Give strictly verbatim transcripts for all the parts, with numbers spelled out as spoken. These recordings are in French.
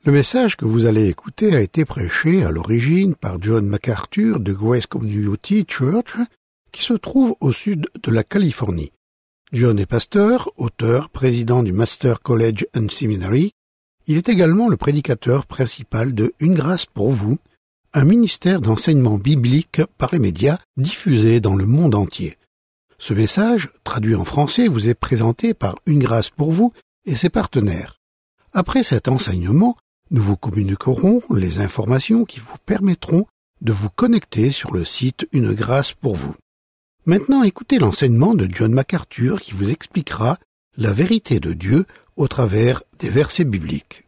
Le message que vous allez écouter a été prêché à l'origine par John MacArthur de Grace Community Church, qui se trouve au sud de la Californie. John est pasteur, auteur, président du Master College and Seminary. Il est également le prédicateur principal de Une grâce pour vous, un ministère d'enseignement biblique par les médias diffusé dans le monde entier. Ce message, traduit en français, vous est présenté par Une grâce pour vous et ses partenaires. Après cet enseignement, nous vous communiquerons les informations qui vous permettront de vous connecter sur le site Une grâce pour vous. Maintenant, écoutez l'enseignement de John MacArthur qui vous expliquera la vérité de Dieu au travers des versets bibliques.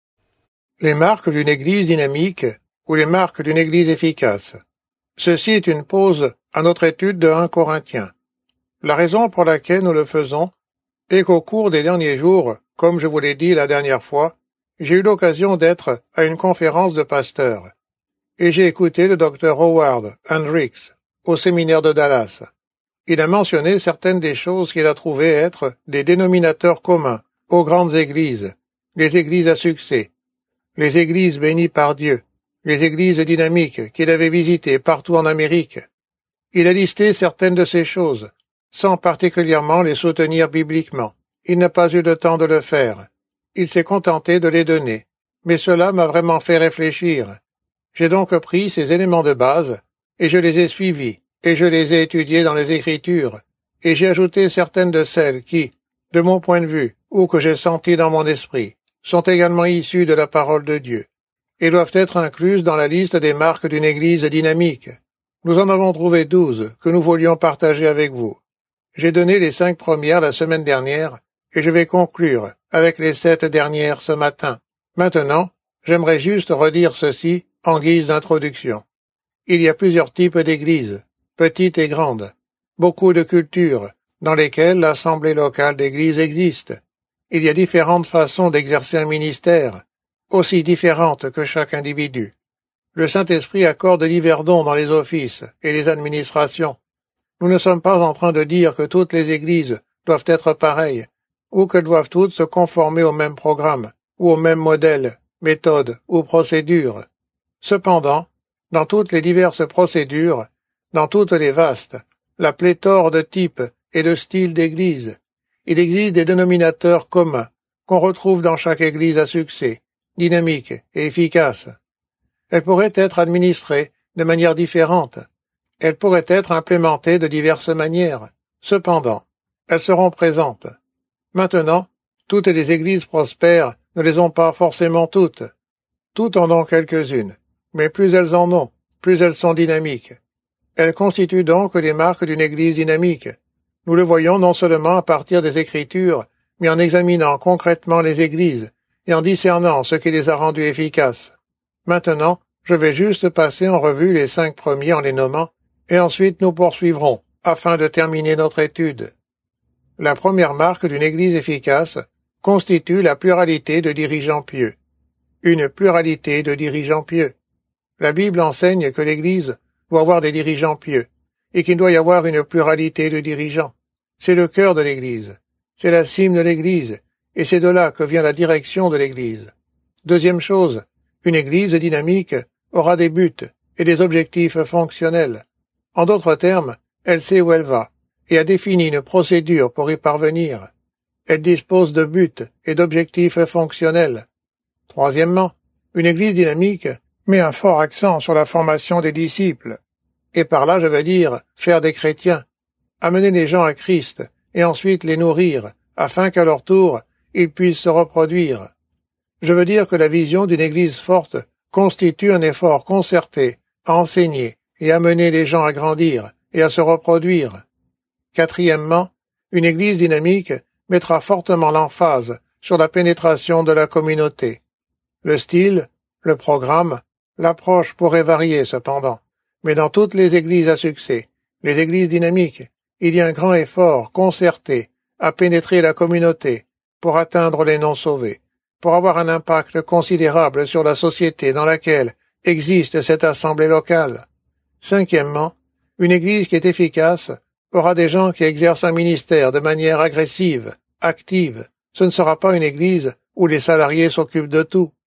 Les marques d'une église dynamique ou les marques d'une église efficace. Ceci est une pause à notre étude de Premier Corinthiens. La raison pour laquelle nous le faisons est qu'au cours des derniers jours, comme je vous l'ai dit la dernière fois, j'ai eu l'occasion d'être à une conférence de pasteurs, et j'ai écouté le docteur Howard Hendricks au séminaire de Dallas. Il a mentionné certaines des choses qu'il a trouvées être des dénominateurs communs aux grandes églises, les églises à succès, les églises bénies par Dieu, les églises dynamiques qu'il avait visitées partout en Amérique. Il a listé certaines de ces choses, sans particulièrement les soutenir bibliquement. Il n'a pas eu le temps de le faire. Il s'est contenté de les donner, mais cela m'a vraiment fait réfléchir. J'ai donc pris ces éléments de base, et je les ai suivis, et je les ai étudiés dans les Écritures, et j'ai ajouté certaines de celles qui, de mon point de vue, ou que j'ai senties dans mon esprit, sont également issues de la parole de Dieu, et doivent être incluses dans la liste des marques d'une église dynamique. Nous en avons trouvé douze que nous voulions partager avec vous. J'ai donné les cinq premières la semaine dernière, et je vais conclure avec les sept dernières ce matin. Maintenant, j'aimerais juste redire ceci en guise d'introduction. Il y a plusieurs types d'églises, petites et grandes, beaucoup de cultures, dans lesquelles l'assemblée locale d'églises existe. Il y a différentes façons d'exercer un ministère, aussi différentes que chaque individu. Le Saint-Esprit accorde divers dons dans les offices et les administrations. Nous ne sommes pas en train de dire que toutes les églises doivent être pareilles, ou que doivent toutes se conformer au même programme, ou au même modèle, méthode ou procédure. Cependant, dans toutes les diverses procédures, dans toutes les vastes, la pléthore de types et de styles d'église, il existe des dénominateurs communs qu'on retrouve dans chaque église à succès, dynamique et efficace. Elles pourraient être administrées de manière différente. Elles pourraient être implémentées de diverses manières. Cependant, elles seront présentes. Maintenant, toutes les églises prospères ne les ont pas forcément toutes. Toutes en ont quelques-unes, mais plus elles en ont, plus elles sont dynamiques. Elles constituent donc les marques d'une église dynamique. Nous le voyons non seulement à partir des Écritures, mais en examinant concrètement les églises et en discernant ce qui les a rendues efficaces. Maintenant, je vais juste passer en revue les cinq premiers en les nommant, et ensuite nous poursuivrons, afin de terminer notre étude. La première marque d'une église efficace constitue la pluralité de dirigeants pieux. Une pluralité de dirigeants pieux. La Bible enseigne que l'église doit avoir des dirigeants pieux, et qu'il doit y avoir une pluralité de dirigeants. C'est le cœur de l'église. C'est la cime de l'église, et c'est de là que vient la direction de l'église. Deuxième chose, une église dynamique aura des buts et des objectifs fonctionnels. En d'autres termes, elle sait où elle va, et a défini une procédure pour y parvenir. Elle dispose de buts et d'objectifs fonctionnels. Troisièmement, une église dynamique met un fort accent sur la formation des disciples. Et par là, je veux dire faire des chrétiens, amener les gens à Christ, et ensuite les nourrir, afin qu'à leur tour, ils puissent se reproduire. Je veux dire que la vision d'une église forte constitue un effort concerté à enseigner et amener les gens à grandir et à se reproduire. Quatrièmement, une église dynamique mettra fortement l'emphase sur la pénétration de la communauté. Le style, le programme, l'approche pourraient varier cependant, mais dans toutes les églises à succès, les églises dynamiques, il y a un grand effort concerté à pénétrer la communauté pour atteindre les non-sauvés, pour avoir un impact considérable sur la société dans laquelle existe cette assemblée locale. Cinquièmement, une église qui est efficace aura des gens qui exercent un ministère de manière agressive, active. Ce ne sera pas une église où les salariés s'occupent de tout.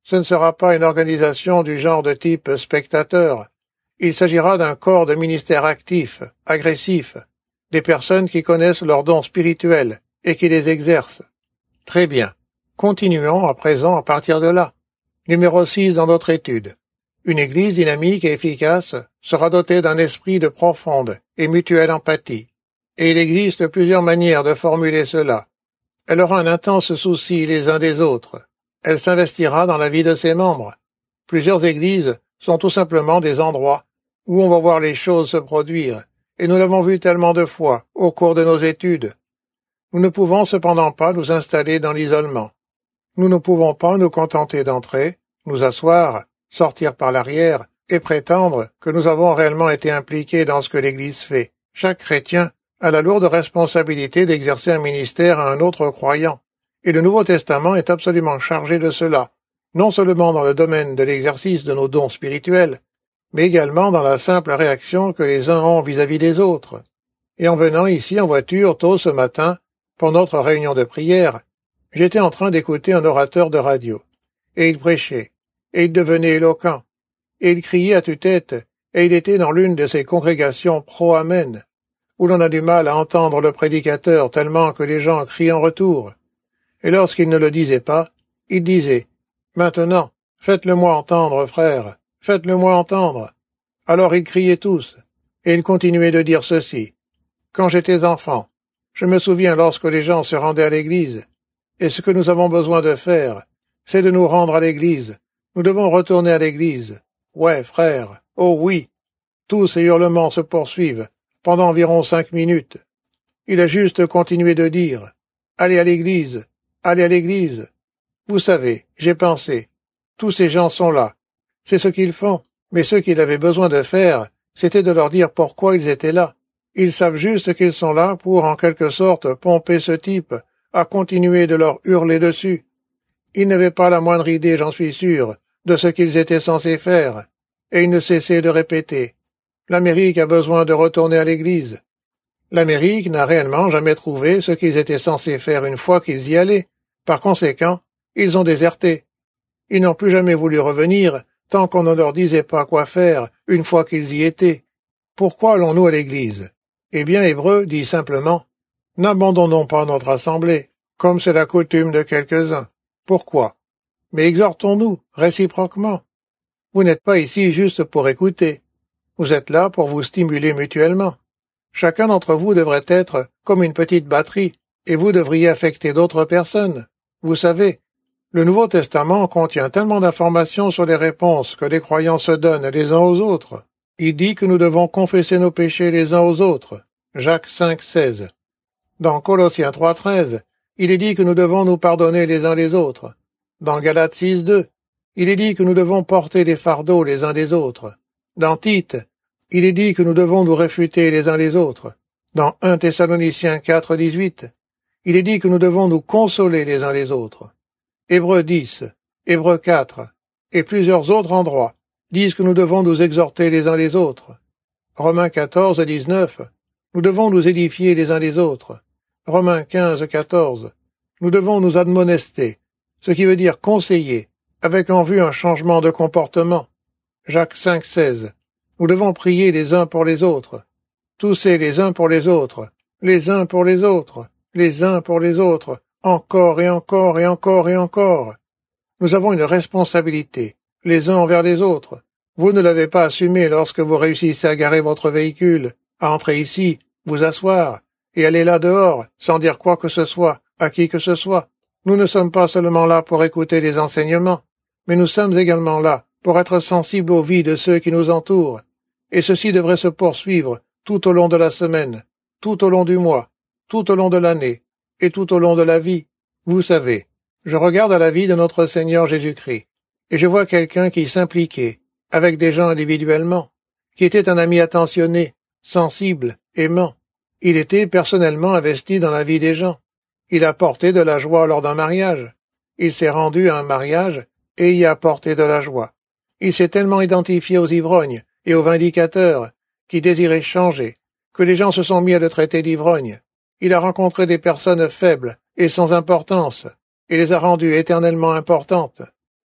ce ne sera pas une organisation du genre de type spectateur. Il s'agira d'un corps de ministère actif, agressif, des personnes qui connaissent leurs dons spirituels et qui les exercent. Très bien. Continuons à présent à partir de là. Numéro six dans notre étude. Une Église dynamique et efficace sera dotée d'un esprit de profonde et mutuelle empathie. Et il existe plusieurs manières de formuler cela. Elle aura un intense souci les uns des autres. Elle s'investira dans la vie de ses membres. Plusieurs églises sont tout simplement des endroits où on va voir les choses se produire, et nous l'avons vu tellement de fois au cours de nos études. Nous ne pouvons cependant pas nous installer dans l'isolement. Nous ne pouvons pas nous contenter d'entrer, nous asseoir, sortir par l'arrière et prétendre que nous avons réellement été impliqués dans ce que l'Église fait. Chaque chrétien a la lourde responsabilité d'exercer un ministère à un autre croyant, et le Nouveau Testament est absolument chargé de cela, non seulement dans le domaine de l'exercice de nos dons spirituels, mais également dans la simple réaction que les uns ont vis-à-vis des autres. Et en venant ici en voiture tôt ce matin, pour notre réunion de prière, j'étais en train d'écouter un orateur de radio, et il prêchait, et il devenait éloquent, et il criait à tue-tête, et il était dans l'une de ces congrégations pro-amen, où l'on a du mal à entendre le prédicateur tellement que les gens crient en retour. Et lorsqu'il ne le disait pas, il disait « Maintenant, faites-le-moi entendre, frère, faites-le-moi entendre ». Alors ils criaient tous, et il continuait de dire ceci. Quand j'étais enfant, je me souviens lorsque les gens se rendaient à l'église, et ce que nous avons besoin de faire, c'est de nous rendre à l'église. Nous devons retourner à l'église. Ouais, frère, oh oui. Tous ces hurlements se poursuivent, pendant environ cinq minutes. Il a juste continué de dire « Allez à l'église, allez à l'église ». Vous savez, j'ai pensé, tous ces gens sont là. C'est ce qu'ils font, mais ce qu'il avait besoin de faire, c'était de leur dire pourquoi ils étaient là. Ils savent juste qu'ils sont là pour, en quelque sorte, pomper ce type, à continuer de leur hurler dessus. Ils n'avaient pas la moindre idée, j'en suis sûr, de ce qu'ils étaient censés faire, et ils ne cessaient de répéter. L'Amérique a besoin de retourner à l'église. L'Amérique n'a réellement jamais trouvé ce qu'ils étaient censés faire une fois qu'ils y allaient. Par conséquent, ils ont déserté. Ils n'ont plus jamais voulu revenir tant qu'on ne leur disait pas quoi faire une fois qu'ils y étaient. Pourquoi allons-nous à l'église? Eh bien, Hébreu dit simplement « N'abandonnons pas notre assemblée, comme c'est la coutume de quelques-uns. » Pourquoi? Mais exhortons-nous réciproquement. Vous n'êtes pas ici juste pour écouter. Vous êtes là pour vous stimuler mutuellement. Chacun d'entre vous devrait être comme une petite batterie, et vous devriez affecter d'autres personnes. Vous savez, le Nouveau Testament contient tellement d'informations sur les réponses que les croyants se donnent les uns aux autres. Il dit que nous devons confesser nos péchés les uns aux autres. Jacques cinq, seize. Dans Colossiens trois, treize, il est dit que nous devons nous pardonner les uns les autres. Dans Galates six, deux, il est dit que nous devons porter les fardeaux les uns des autres. Dans Tite, il est dit que nous devons nous réfuter les uns les autres. Dans un Thessaloniciens quatre, dix-huit, il est dit que nous devons nous consoler les uns les autres. Hébreux dix, Hébreux quatre, et plusieurs autres endroits disent que nous devons nous exhorter les uns les autres. Romains quatorze, dix-neuf, nous devons nous édifier les uns les autres. Romains quinze, quatorze, nous devons nous admonester, ce qui veut dire conseiller, avec en vue un changement de comportement. Jacques cinq, seize, nous devons prier les uns pour les autres. Tousser les uns pour les autres, les uns pour les autres, les uns pour les autres, encore et encore et encore et encore. Nous avons une responsabilité, les uns envers les autres. Vous ne l'avez pas assumé lorsque vous réussissez à garer votre véhicule, à entrer ici, vous asseoir, et aller là dehors, sans dire quoi que ce soit, à qui que ce soit. Nous ne sommes pas seulement là pour écouter les enseignements, mais nous sommes également là pour être sensibles aux vies de ceux qui nous entourent. Et ceci devrait se poursuivre tout au long de la semaine, tout au long du mois, tout au long de l'année, et tout au long de la vie. Vous savez, je regarde à la vie de notre Seigneur Jésus-Christ, et je vois quelqu'un qui s'impliquait, avec des gens individuellement, qui était un ami attentionné, sensible, aimant. Il était personnellement investi dans la vie des gens. Il a apporté de la joie lors d'un mariage. Il s'est rendu à un mariage et y a apporté de la joie. Il s'est tellement identifié aux ivrognes et aux vindicateurs qui désiraient changer, que les gens se sont mis à le traiter d'ivrogne. Il a rencontré des personnes faibles et sans importance, et les a rendues éternellement importantes.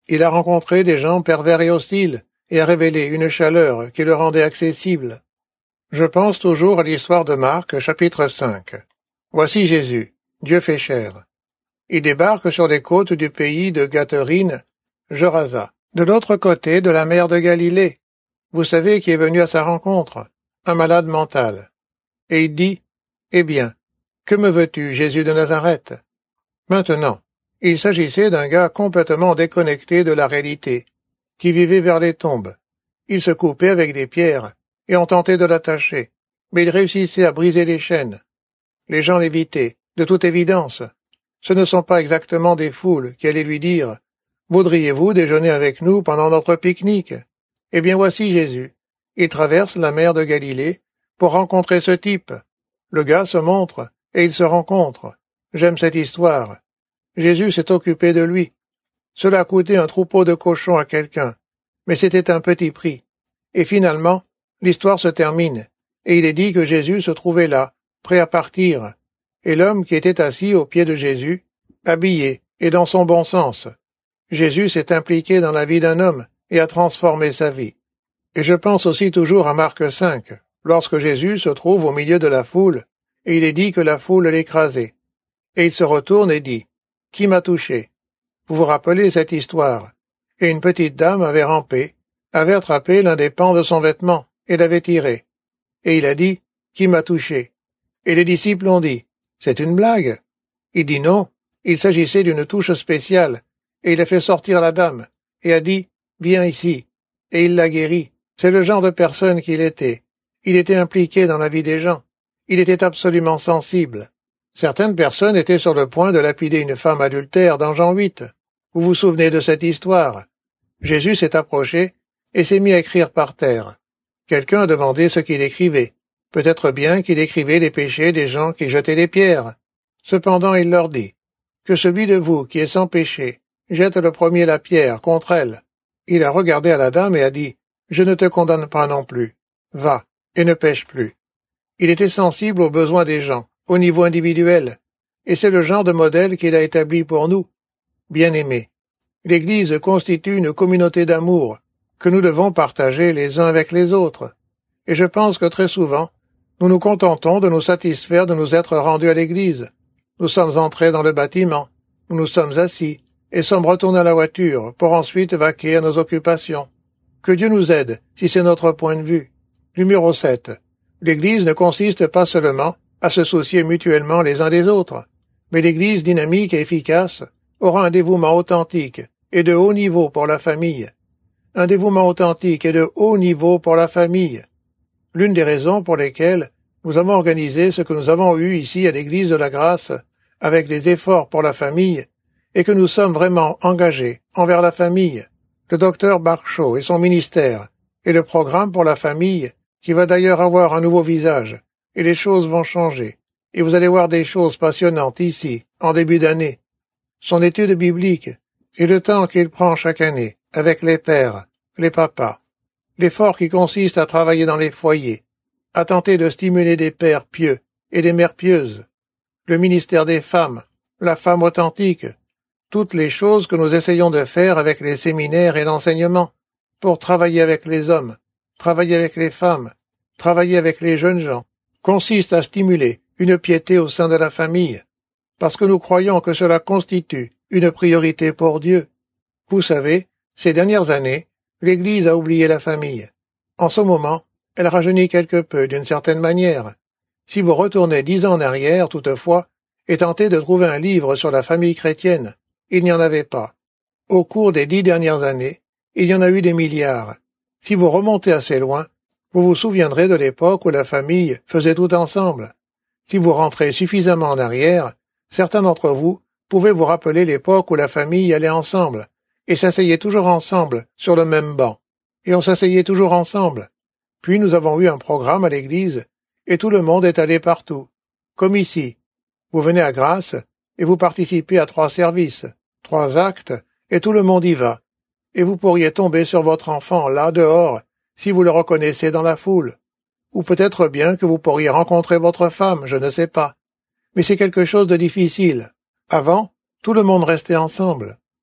Il a rencontré des gens pervers et hostiles, et a révélé une chaleur qui le rendait accessible. Je pense toujours à l'histoire de Marc, chapitre cinq. Voici Jésus, Dieu fait chair. Il débarque sur les côtes du pays de Gadarène, Gerasa, de l'autre côté de la mer de Galilée. Vous savez qui est venu à sa rencontre, un malade mental. Et il dit, « Eh bien, que me veux-tu, Jésus de Nazareth ?» Maintenant, il s'agissait d'un gars complètement déconnecté de la réalité, qui vivait vers les tombes. Il se coupait avec des pierres, et on tentait de l'attacher, mais il réussissait à briser les chaînes. Les gens l'évitaient, de toute évidence. Ce ne sont pas exactement des foules qui allaient lui dire « Voudriez-vous déjeuner avec nous pendant notre pique-nique ?» Eh bien voici Jésus. Il traverse la mer de Galilée pour rencontrer ce type. Le gars se montre, et ils se rencontrent. J'aime cette histoire. Jésus s'est occupé de lui. Cela a coûté un troupeau de cochons à quelqu'un, mais c'était un petit prix. Et finalement, l'histoire se termine, et il est dit que Jésus se trouvait là, prêt à partir, et l'homme qui était assis aux pieds de Jésus, habillé et dans son bon sens. Jésus s'est impliqué dans la vie d'un homme et a transformé sa vie. Et je pense aussi toujours à Marc cinq, lorsque Jésus se trouve au milieu de la foule, et il est dit que la foule l'écrasait. Et il se retourne et dit, « Qui m'a touché ?» Vous vous rappelez cette histoire. Et une petite dame avait rampé, avait attrapé l'un des pans de son vêtement, et l'avait tiré. Et il a dit, « Qui m'a touché ?» Et les disciples ont dit, « C'est une blague. » Il dit non, il s'agissait d'une touche spéciale, et il a fait sortir la dame, et a dit, « Viens ici. » Et il l'a guérie. C'est le genre de personne qu'il était. Il était impliqué dans la vie des gens. Il était absolument sensible. Certaines personnes étaient sur le point de lapider une femme adultère dans Jean huit. Vous vous souvenez de cette histoire? Jésus s'est approché et s'est mis à écrire par terre. Quelqu'un a demandé ce qu'il écrivait. Peut-être bien qu'il écrivait les péchés des gens qui jetaient les pierres. Cependant il leur dit, « Que celui de vous qui est sans péché jette le premier la pierre contre elle. » Il a regardé à la dame et a dit, « Je ne te condamne pas non plus. Va, et ne pêche plus. » Il était sensible aux besoins des gens, au niveau individuel, et c'est le genre de modèle qu'il a établi pour nous. Bien-aimés, l'Église constitue une communauté d'amour que nous devons partager les uns avec les autres, et je pense que très souvent, nous nous contentons de nous satisfaire de nous être rendus à l'Église. Nous sommes entrés dans le bâtiment, nous nous sommes assis, et sommes retournés à la voiture pour ensuite vaquer à nos occupations. Que Dieu nous aide, si c'est notre point de vue. Numéro sept. L'Église ne consiste pas seulement à se soucier mutuellement les uns des autres, mais l'Église dynamique et efficace aura un dévouement authentique et de haut niveau pour la famille. Un dévouement authentique et de haut niveau pour la famille. L'une des raisons pour lesquelles nous avons organisé ce que nous avons eu ici à l'Église de la Grâce, avec les efforts pour la famille, et que nous sommes vraiment engagés envers la famille, le docteur Barkshaw et son ministère, et le programme pour la famille, qui va d'ailleurs avoir un nouveau visage, et les choses vont changer, et vous allez voir des choses passionnantes ici, en début d'année. Son étude biblique, et le temps qu'il prend chaque année, avec les pères, les papas, l'effort qui consiste à travailler dans les foyers, à tenter de stimuler des pères pieux et des mères pieuses, le ministère des femmes, la femme authentique, toutes les choses que nous essayons de faire avec les séminaires et l'enseignement, pour travailler avec les hommes, travailler avec les femmes, travailler avec les jeunes gens, consiste à stimuler une piété au sein de la famille, parce que nous croyons que cela constitue une priorité pour Dieu. Vous savez, ces dernières années, l'Église a oublié la famille. En ce moment, elle rajeunit quelque peu d'une certaine manière. Si vous retournez dix ans en arrière, toutefois, et tentez de trouver un livre sur la famille chrétienne, il n'y en avait pas. Au cours des dix dernières années, il y en a eu des milliards. Si vous remontez assez loin, vous vous souviendrez de l'époque où la famille faisait tout ensemble. Si vous rentrez suffisamment en arrière, certains d'entre vous pouvaient vous rappeler l'époque où la famille allait ensemble, et s'asseyait toujours ensemble sur le même banc. Et on s'asseyait toujours ensemble. Puis nous avons eu un programme à l'église, et tout le monde est allé partout. Comme ici. Vous venez à Grâce, et vous participez à trois services, trois actes, et tout le monde y va. Et vous pourriez tomber sur votre enfant, là, dehors, si vous le reconnaissez dans la foule. Ou peut-être bien que vous pourriez rencontrer votre femme, je ne sais pas. Mais c'est quelque chose de difficile. Avant, tout le monde restait ensemble.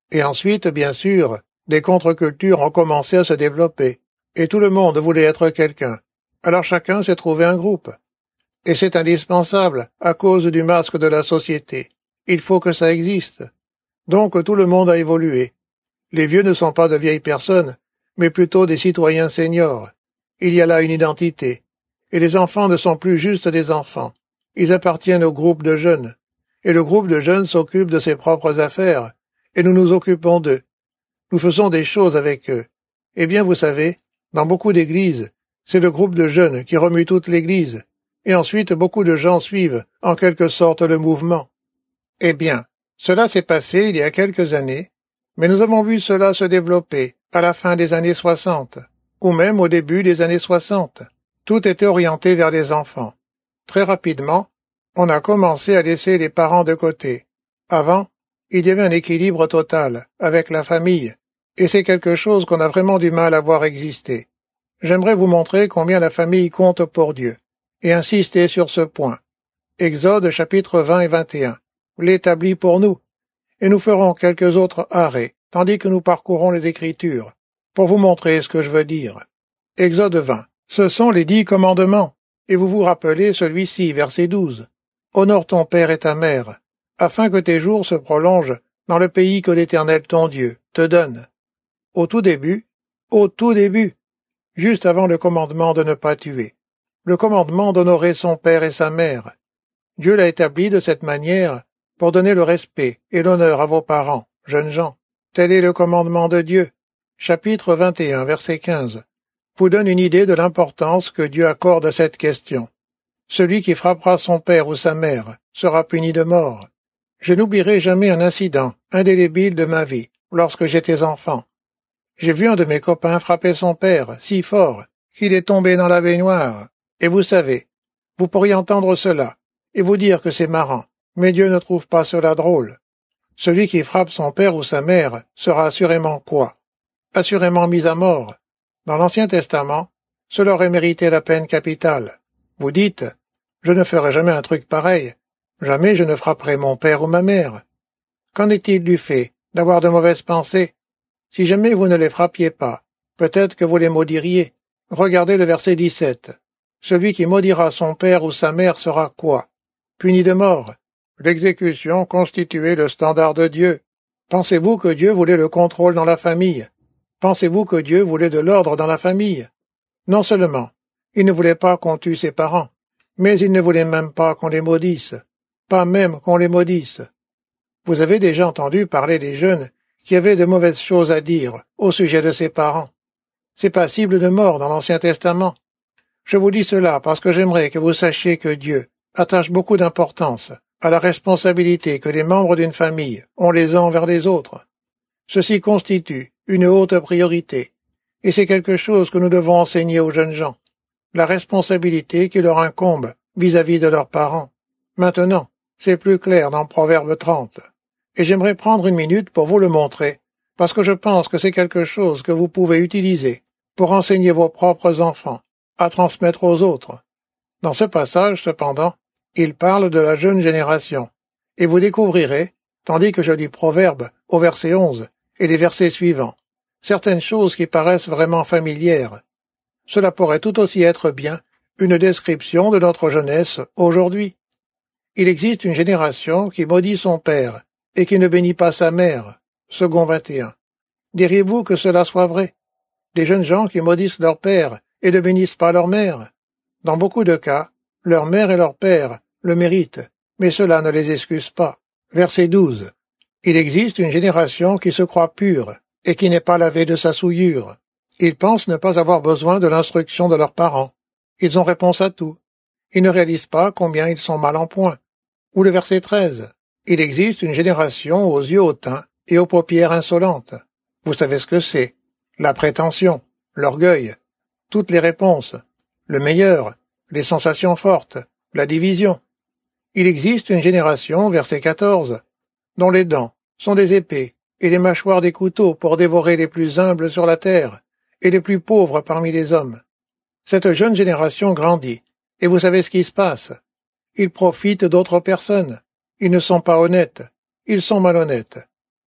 Et ensuite, bien sûr, des contre-cultures ont commencé à se développer, et tout le monde voulait être quelqu'un. Alors chacun s'est trouvé un groupe. Et c'est indispensable, à cause du masque de la société. Il faut que ça existe. Donc tout le monde a évolué. Les vieux ne sont pas de vieilles personnes, mais plutôt des citoyens seniors. Il y a là une identité. Et les enfants ne sont plus juste des enfants. Ils appartiennent au groupe de jeunes. Et le groupe de jeunes s'occupe de ses propres affaires, et nous nous occupons d'eux. Nous faisons des choses avec eux. Eh bien, vous savez, dans beaucoup d'églises, c'est le groupe de jeunes qui remue toute l'église, et ensuite beaucoup de gens suivent, en quelque sorte, le mouvement. Eh bien, cela s'est passé il y a quelques années, mais nous avons vu cela se développer à la fin des années soixante, ou même au début des années soixante. Tout était orienté vers les enfants. Très rapidement, on a commencé à laisser les parents de côté. Avant, il y avait un équilibre total avec la famille, et c'est quelque chose qu'on a vraiment du mal à voir exister. J'aimerais vous montrer combien la famille compte pour Dieu, et insister sur ce point. Exode chapitre vingt et vingt et un, l'établit pour nous, et nous ferons quelques autres arrêts, tandis que nous parcourons les Écritures, pour vous montrer ce que je veux dire. Exode vingt, ce sont les dix commandements, et vous vous rappelez celui-ci, verset douze. Honore ton père et ta mère, afin que tes jours se prolongent dans le pays que l'Éternel ton Dieu te donne. Au tout début, au tout début, juste avant le commandement de ne pas tuer, le commandement d'honorer son père et sa mère. Dieu l'a établi de cette manière pour donner le respect et l'honneur à vos parents, jeunes gens. Tel est le commandement de Dieu. Chapitre vingt et un, verset quinze, vous donne une idée de l'importance que Dieu accorde à cette question. Celui qui frappera son père ou sa mère sera puni de mort. Je n'oublierai jamais un incident indélébile de ma vie lorsque j'étais enfant. J'ai vu un de mes copains frapper son père si fort qu'il est tombé dans la baignoire. Et vous savez, vous pourriez entendre cela et vous dire que c'est marrant, mais Dieu ne trouve pas cela drôle. Celui qui frappe son père ou sa mère sera assurément quoi? Assurément mis à mort. Dans l'Ancien Testament, cela aurait mérité la peine capitale. Vous dites, je ne ferai jamais un truc pareil. Jamais je ne frapperai mon père ou ma mère. Qu'en est-il du fait d'avoir de mauvaises pensées? Si jamais vous ne les frappiez pas, peut-être que vous les maudiriez. Regardez le verset dix-sept. Celui qui maudira son père ou sa mère sera quoi? Puni de mort. L'exécution constituait le standard de Dieu. Pensez-vous que Dieu voulait le contrôle dans la famille? Pensez-vous que Dieu voulait de l'ordre dans la famille? Non seulement, il ne voulait pas qu'on tue ses parents, mais il ne voulait même pas qu'on les maudisse. Pas même qu'on les maudisse. Vous avez déjà entendu parler des jeunes qui avaient de mauvaises choses à dire au sujet de ses parents. C'est passible de mort dans l'Ancien Testament. Je vous dis cela parce que j'aimerais que vous sachiez que Dieu attache beaucoup d'importance à la responsabilité que les membres d'une famille ont les uns envers les autres. Ceci constitue une haute priorité, et c'est quelque chose que nous devons enseigner aux jeunes gens, la responsabilité qui leur incombe vis-à-vis de leurs parents. Maintenant, c'est plus clair dans Proverbe trente, et j'aimerais prendre une minute pour vous le montrer, parce que je pense que c'est quelque chose que vous pouvez utiliser pour enseigner vos propres enfants à transmettre aux autres. Dans ce passage, cependant, il parle de la jeune génération, et vous découvrirez, tandis que je lis Proverbe au verset onze et les versets suivants, certaines choses qui paraissent vraiment familières. Cela pourrait tout aussi être bien une description de notre jeunesse aujourd'hui. Il existe une génération qui maudit son père et qui ne bénit pas sa mère. Second vingt et un. Diriez-vous que cela soit vrai? Des jeunes gens qui maudissent leur père et ne bénissent pas leur mère. Dans beaucoup de cas, leur mère et leur père le méritent, mais cela ne les excuse pas. Verset douze. Il existe une génération qui se croit pure et qui n'est pas lavée de sa souillure. Ils pensent ne pas avoir besoin de l'instruction de leurs parents. Ils ont réponse à tout. Ils ne réalisent pas combien ils sont mal en point. Ou le verset treize. Il existe une génération aux yeux hautains et aux paupières insolentes. Vous savez ce que c'est. La prétention, l'orgueil, toutes les réponses, le meilleur, les sensations fortes, la division. Il existe une génération, verset quatorze, dont les dents sont des épées et les mâchoires des couteaux pour dévorer les plus humbles sur la terre et les plus pauvres parmi les hommes. Cette jeune génération grandit, et vous savez ce qui se passe. Ils profitent d'autres personnes. Ils ne sont pas honnêtes. Ils sont malhonnêtes.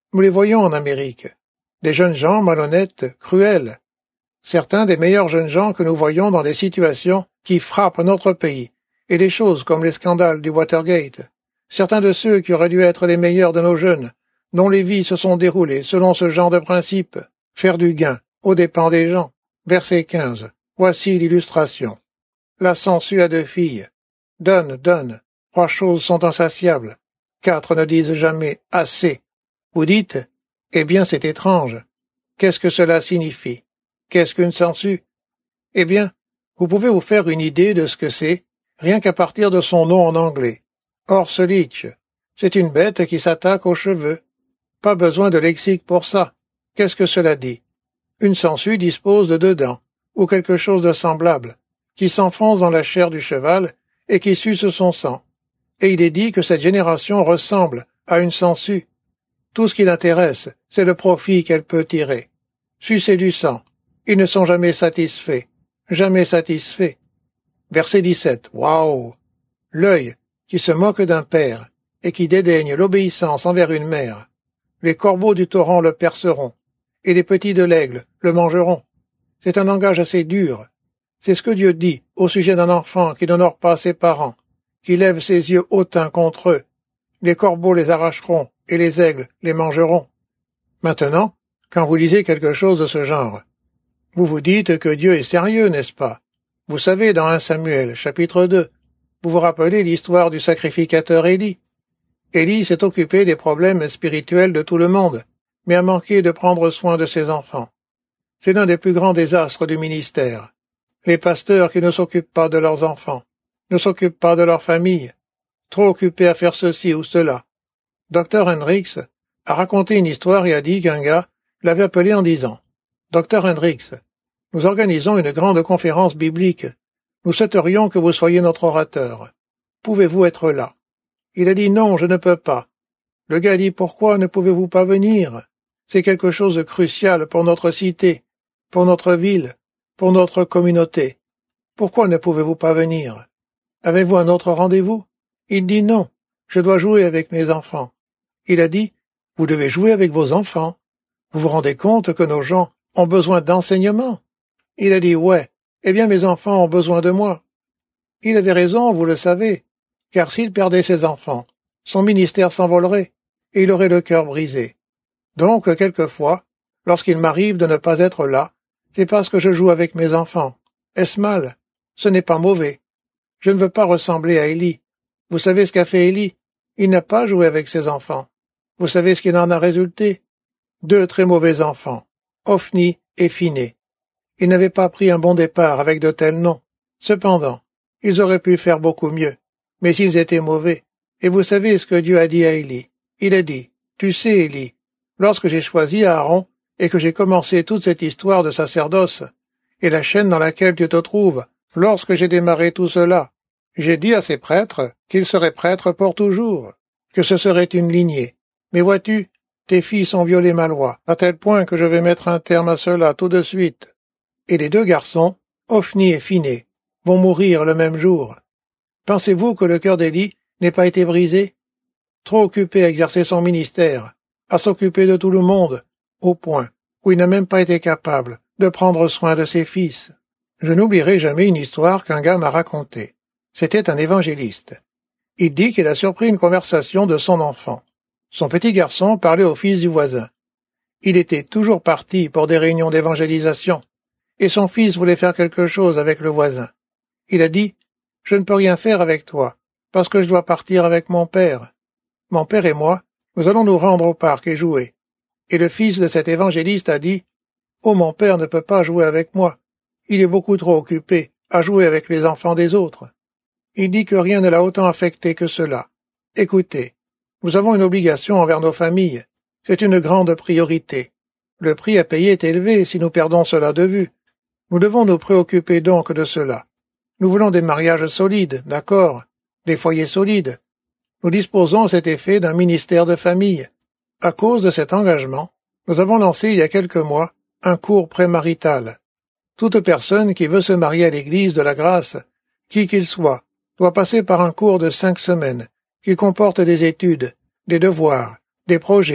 Nous les voyons en Amérique. Des jeunes gens malhonnêtes, cruels. Certains des meilleurs jeunes gens que nous voyons dans des situations qui frappent notre pays, et des choses comme les scandales du Watergate. Certains de ceux qui auraient dû être les meilleurs de nos jeunes, dont les vies se sont déroulées selon ce genre de principe. Faire du gain, aux dépens des gens. Verset quinze. Voici l'illustration. La sangsue a deux filles. Donne, donne. Trois choses sont insatiables. Quatre ne disent jamais assez. Vous dites, eh bien c'est étrange. Qu'est-ce que cela signifie? Qu'est-ce qu'une sangsue? Eh bien, vous pouvez vous faire une idée de ce que c'est, rien qu'à partir de son nom en anglais. Horseleech. C'est une bête qui s'attaque aux cheveux. Pas besoin de lexique pour ça. Qu'est-ce que cela dit? Une sangsue dispose de deux dents, ou quelque chose de semblable, qui s'enfonce dans la chair du cheval et qui suce son sang. Et il est dit que cette génération ressemble à une sangsue. Tout ce qui l'intéresse, c'est le profit qu'elle peut tirer. Sucer du sang. Ils ne sont jamais satisfaits. Jamais satisfaits. Verset dix-sept. Waouh! L'œil, qui se moque d'un père, et qui dédaigne l'obéissance envers une mère. Les corbeaux du torrent le perceront, et les petits de l'aigle le mangeront. C'est un langage assez dur. C'est ce que Dieu dit au sujet d'un enfant qui n'honore pas ses parents, qui lève ses yeux hautains contre eux. Les corbeaux les arracheront, et les aigles les mangeront. Maintenant, quand vous lisez quelque chose de ce genre, vous vous dites que Dieu est sérieux, n'est-ce pas? Vous savez, dans un Samuel, chapitre deux, vous vous rappelez l'histoire du sacrificateur Élie. Élie s'est occupé des problèmes spirituels de tout le monde, mais a manqué de prendre soin de ses enfants. C'est l'un des plus grands désastres du ministère. Les pasteurs qui ne s'occupent pas de leurs enfants, ne s'occupent pas de leur famille, trop occupés à faire ceci ou cela. Docteur Hendricks a raconté une histoire et a dit qu'un gars l'avait appelé en disant « Docteur Hendricks, nous organisons une grande conférence biblique. Nous souhaiterions que vous soyez notre orateur. Pouvez-vous être là ?» Il a dit « Non, je ne peux pas. » Le gars a dit « Pourquoi ne pouvez-vous pas venir? C'est quelque chose de crucial pour notre cité, pour notre ville, pour notre communauté. Pourquoi ne pouvez-vous pas venir? Avez-vous un autre rendez-vous? » Il dit « Non, je dois jouer avec mes enfants. » Il a dit « Vous devez jouer avec vos enfants. Vous vous rendez compte que nos gens ont besoin d'enseignement? » Il a dit « Ouais, eh bien mes enfants ont besoin de moi. » Il avait raison, vous le savez, car s'il perdait ses enfants, son ministère s'envolerait, et il aurait le cœur brisé. Donc, quelquefois, lorsqu'il m'arrive de ne pas être là, c'est parce que je joue avec mes enfants. Est-ce mal? Ce n'est pas mauvais. Je ne veux pas ressembler à Élie. Vous savez ce qu'a fait Élie? Il n'a pas joué avec ses enfants. Vous savez ce qu'il en a résulté? Deux très mauvais enfants, Ophni et Phiné. Ils n'avaient pas pris un bon départ avec de tels noms. Cependant, ils auraient pu faire beaucoup mieux, mais ils étaient mauvais. Et vous savez ce que Dieu a dit à Élie? Il a dit, « Tu sais, Élie, lorsque j'ai choisi Aaron et que j'ai commencé toute cette histoire de sacerdoce et la chaîne dans laquelle tu te trouves, lorsque j'ai démarré tout cela, j'ai dit à ces prêtres qu'ils seraient prêtres pour toujours, que ce serait une lignée. Mais vois-tu, tes filles ont violé ma loi, à tel point que je vais mettre un terme à cela tout de suite. Et les deux garçons, Ophni et Phiné, vont mourir le même jour. Pensez-vous que le cœur d'Élie n'ait pas été brisé? Trop occupé à exercer son ministère, à s'occuper de tout le monde, au point où il n'a même pas été capable de prendre soin de ses fils. Je n'oublierai jamais une histoire qu'un gars m'a racontée. C'était un évangéliste. Il dit qu'il a surpris une conversation de son enfant. Son petit garçon parlait au fils du voisin. Il était toujours parti pour des réunions d'évangélisation, et son fils voulait faire quelque chose avec le voisin. Il a dit, « Je ne peux rien faire avec toi, parce que je dois partir avec mon père. Mon père et moi, nous allons nous rendre au parc et jouer. » Et le fils de cet évangéliste a dit, « Oh, mon père ne peut pas jouer avec moi. Il est beaucoup trop occupé à jouer avec les enfants des autres. » Il dit que rien ne l'a autant affecté que cela. Écoutez, nous avons une obligation envers nos familles. C'est une grande priorité. Le prix à payer est élevé si nous perdons cela de vue. Nous devons nous préoccuper donc de cela. Nous voulons des mariages solides, d'accord, des foyers solides. Nous disposons à cet effet d'un ministère de famille. À cause de cet engagement, nous avons lancé il y a quelques mois un cours prémarital. Toute personne qui veut se marier à l'Église de la Grâce, qui qu'il soit, doit passer par un cours de cinq semaines, qui comporte des études, des devoirs, des projets,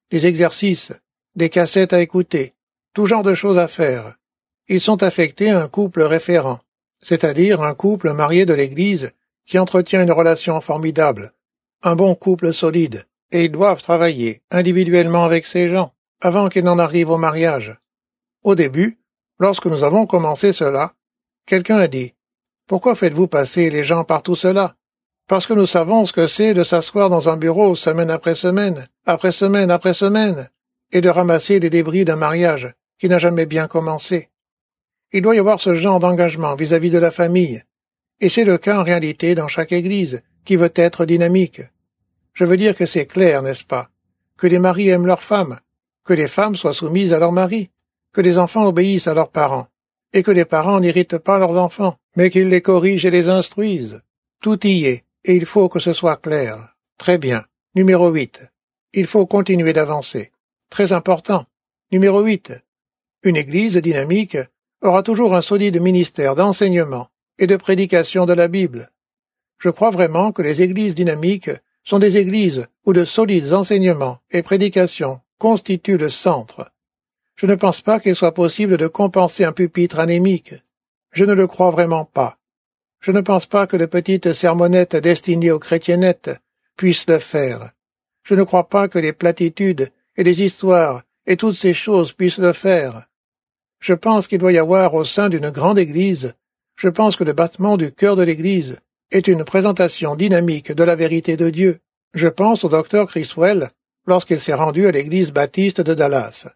des exercices, des cassettes à écouter, tout genre de choses à faire. Ils sont affectés à un couple référent, c'est-à-dire un couple marié de l'Église qui entretient une relation formidable, un bon couple solide, et ils doivent travailler individuellement avec ces gens avant qu'ils n'en arrivent au mariage. Au début, lorsque nous avons commencé cela, quelqu'un a dit « Pourquoi faites-vous passer les gens par tout cela ?» Parce que nous savons ce que c'est de s'asseoir dans un bureau semaine après semaine, après semaine après semaine, et de ramasser les débris d'un mariage qui n'a jamais bien commencé. Il doit y avoir ce genre d'engagement vis-à-vis de la famille, et c'est le cas en réalité dans chaque Église qui veut être dynamique. Je veux dire que c'est clair, n'est-ce pas, que les maris aiment leurs femmes, que les femmes soient soumises à leurs maris, que les enfants obéissent à leurs parents, et que les parents n'irritent pas leurs enfants, mais qu'ils les corrigent et les instruisent. Tout y est, et il faut que ce soit clair. Très bien. Numéro huit. Il faut continuer d'avancer. Très important. Numéro huit. Une Église dynamique aura toujours un solide ministère d'enseignement et de prédication de la Bible. Je crois vraiment que les Églises dynamiques sont des Églises où de solides enseignements et prédications constituent le centre. Je ne pense pas qu'il soit possible de compenser un pupitre anémique. Je ne le crois vraiment pas. Je ne pense pas que de petites sermonnettes destinées aux chrétiennettes puissent le faire. Je ne crois pas que les platitudes et les histoires et toutes ces choses puissent le faire. Je pense qu'il doit y avoir au sein d'une grande Église, je pense que le battement du cœur de l'Église est une présentation dynamique de la vérité de Dieu. Je pense au docteur Criswell lorsqu'il s'est rendu à l'Église baptiste de Dallas.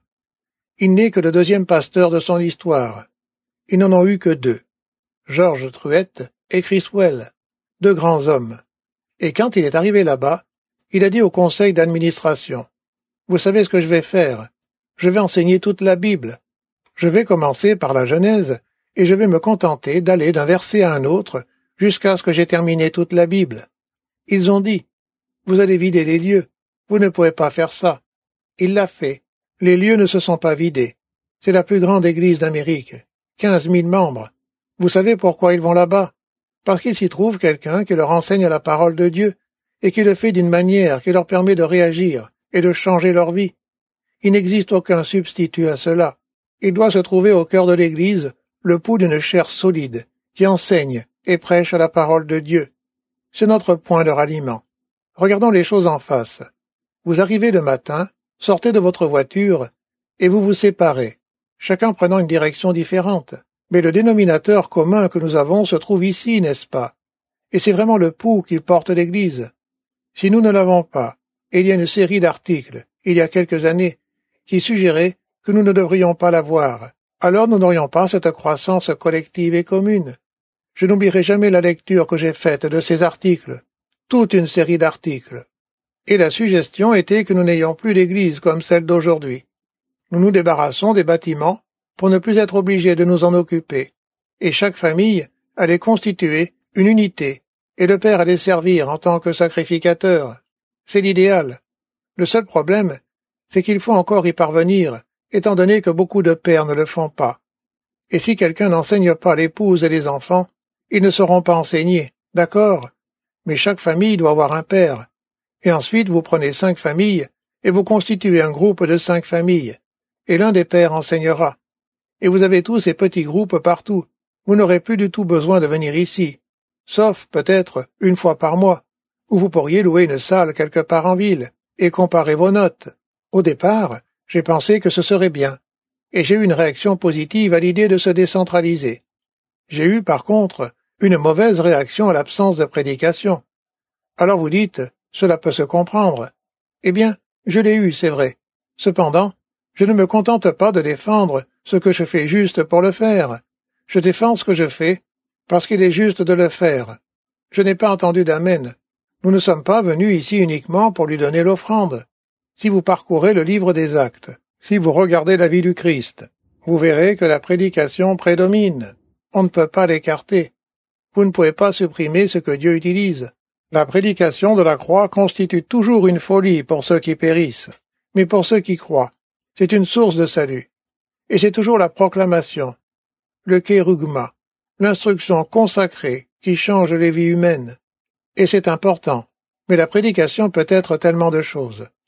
Il n'est que le deuxième pasteur de son histoire. Ils n'en ont eu que deux. George Truett et Criswell, deux grands hommes. Et quand il est arrivé là-bas, il a dit au conseil d'administration, « Vous savez ce que je vais faire? Je vais enseigner toute la Bible. Je vais commencer par la Genèse, et je vais me contenter d'aller d'un verset à un autre jusqu'à ce que j'aie terminé toute la Bible. » Ils ont dit, « Vous allez vider les lieux. Vous ne pouvez pas faire ça. » Il l'a fait. Les lieux ne se sont pas vidés. C'est la plus grande église d'Amérique. Quinze mille membres. Vous savez pourquoi ils vont là-bas? Parce qu'il s'y trouve quelqu'un qui leur enseigne la parole de Dieu, et qui le fait d'une manière qui leur permet de réagir et de changer leur vie. Il n'existe aucun substitut à cela. Il doit se trouver au cœur de l'Église le pouls d'une chair solide, qui enseigne et prêche la parole de Dieu. C'est notre point de ralliement. Regardons les choses en face. Vous arrivez le matin, sortez de votre voiture, et vous vous séparez, chacun prenant une direction différente. Mais le dénominateur commun que nous avons se trouve ici, n'est-ce pas? Et c'est vraiment le pouls qui porte l'Église. Si nous ne l'avons pas, et il y a une série d'articles, il y a quelques années, qui suggéraient que nous ne devrions pas l'avoir, alors nous n'aurions pas cette croissance collective et commune. Je n'oublierai jamais la lecture que j'ai faite de ces articles, toute une série d'articles. Et la suggestion était que nous n'ayons plus d'église comme celle d'aujourd'hui. Nous nous débarrassons des bâtiments pour ne plus être obligés de nous en occuper, et chaque famille allait constituer une unité, et le père allait servir en tant que sacrificateur. C'est l'idéal. Le seul problème, c'est qu'il faut encore y parvenir, étant donné que beaucoup de pères ne le font pas. Et si quelqu'un n'enseigne pas l'épouse et les enfants, ils ne seront pas enseignés, d'accord? Mais chaque famille doit avoir un père. Et ensuite vous prenez cinq familles, et vous constituez un groupe de cinq familles, et l'un des pères enseignera. Et vous avez tous ces petits groupes partout. Vous n'aurez plus du tout besoin de venir ici, sauf peut-être une fois par mois, où vous pourriez louer une salle quelque part en ville et comparer vos notes. Au départ, j'ai pensé que ce serait bien, et j'ai eu une réaction positive à l'idée de se décentraliser. J'ai eu, par contre, une mauvaise réaction à l'absence de prédication. Alors vous dites, cela peut se comprendre. Eh bien, je l'ai eu, c'est vrai. Cependant, je ne me contente pas de défendre ce que je fais juste pour le faire. Je défends ce que je fais parce qu'il est juste de le faire. Je n'ai pas entendu d'amen. Nous ne sommes pas venus ici uniquement pour lui donner l'offrande. Si vous parcourez le livre des Actes, si vous regardez la vie du Christ, vous verrez que la prédication prédomine. On ne peut pas l'écarter. Vous ne pouvez pas supprimer ce que Dieu utilise. La prédication de la croix constitue toujours une folie pour ceux qui périssent, mais pour ceux qui croient, c'est une source de salut. Et c'est toujours la proclamation, le kérugma, l'instruction consacrée qui change les vies humaines. Et c'est important, mais la prédication peut être tellement de choses.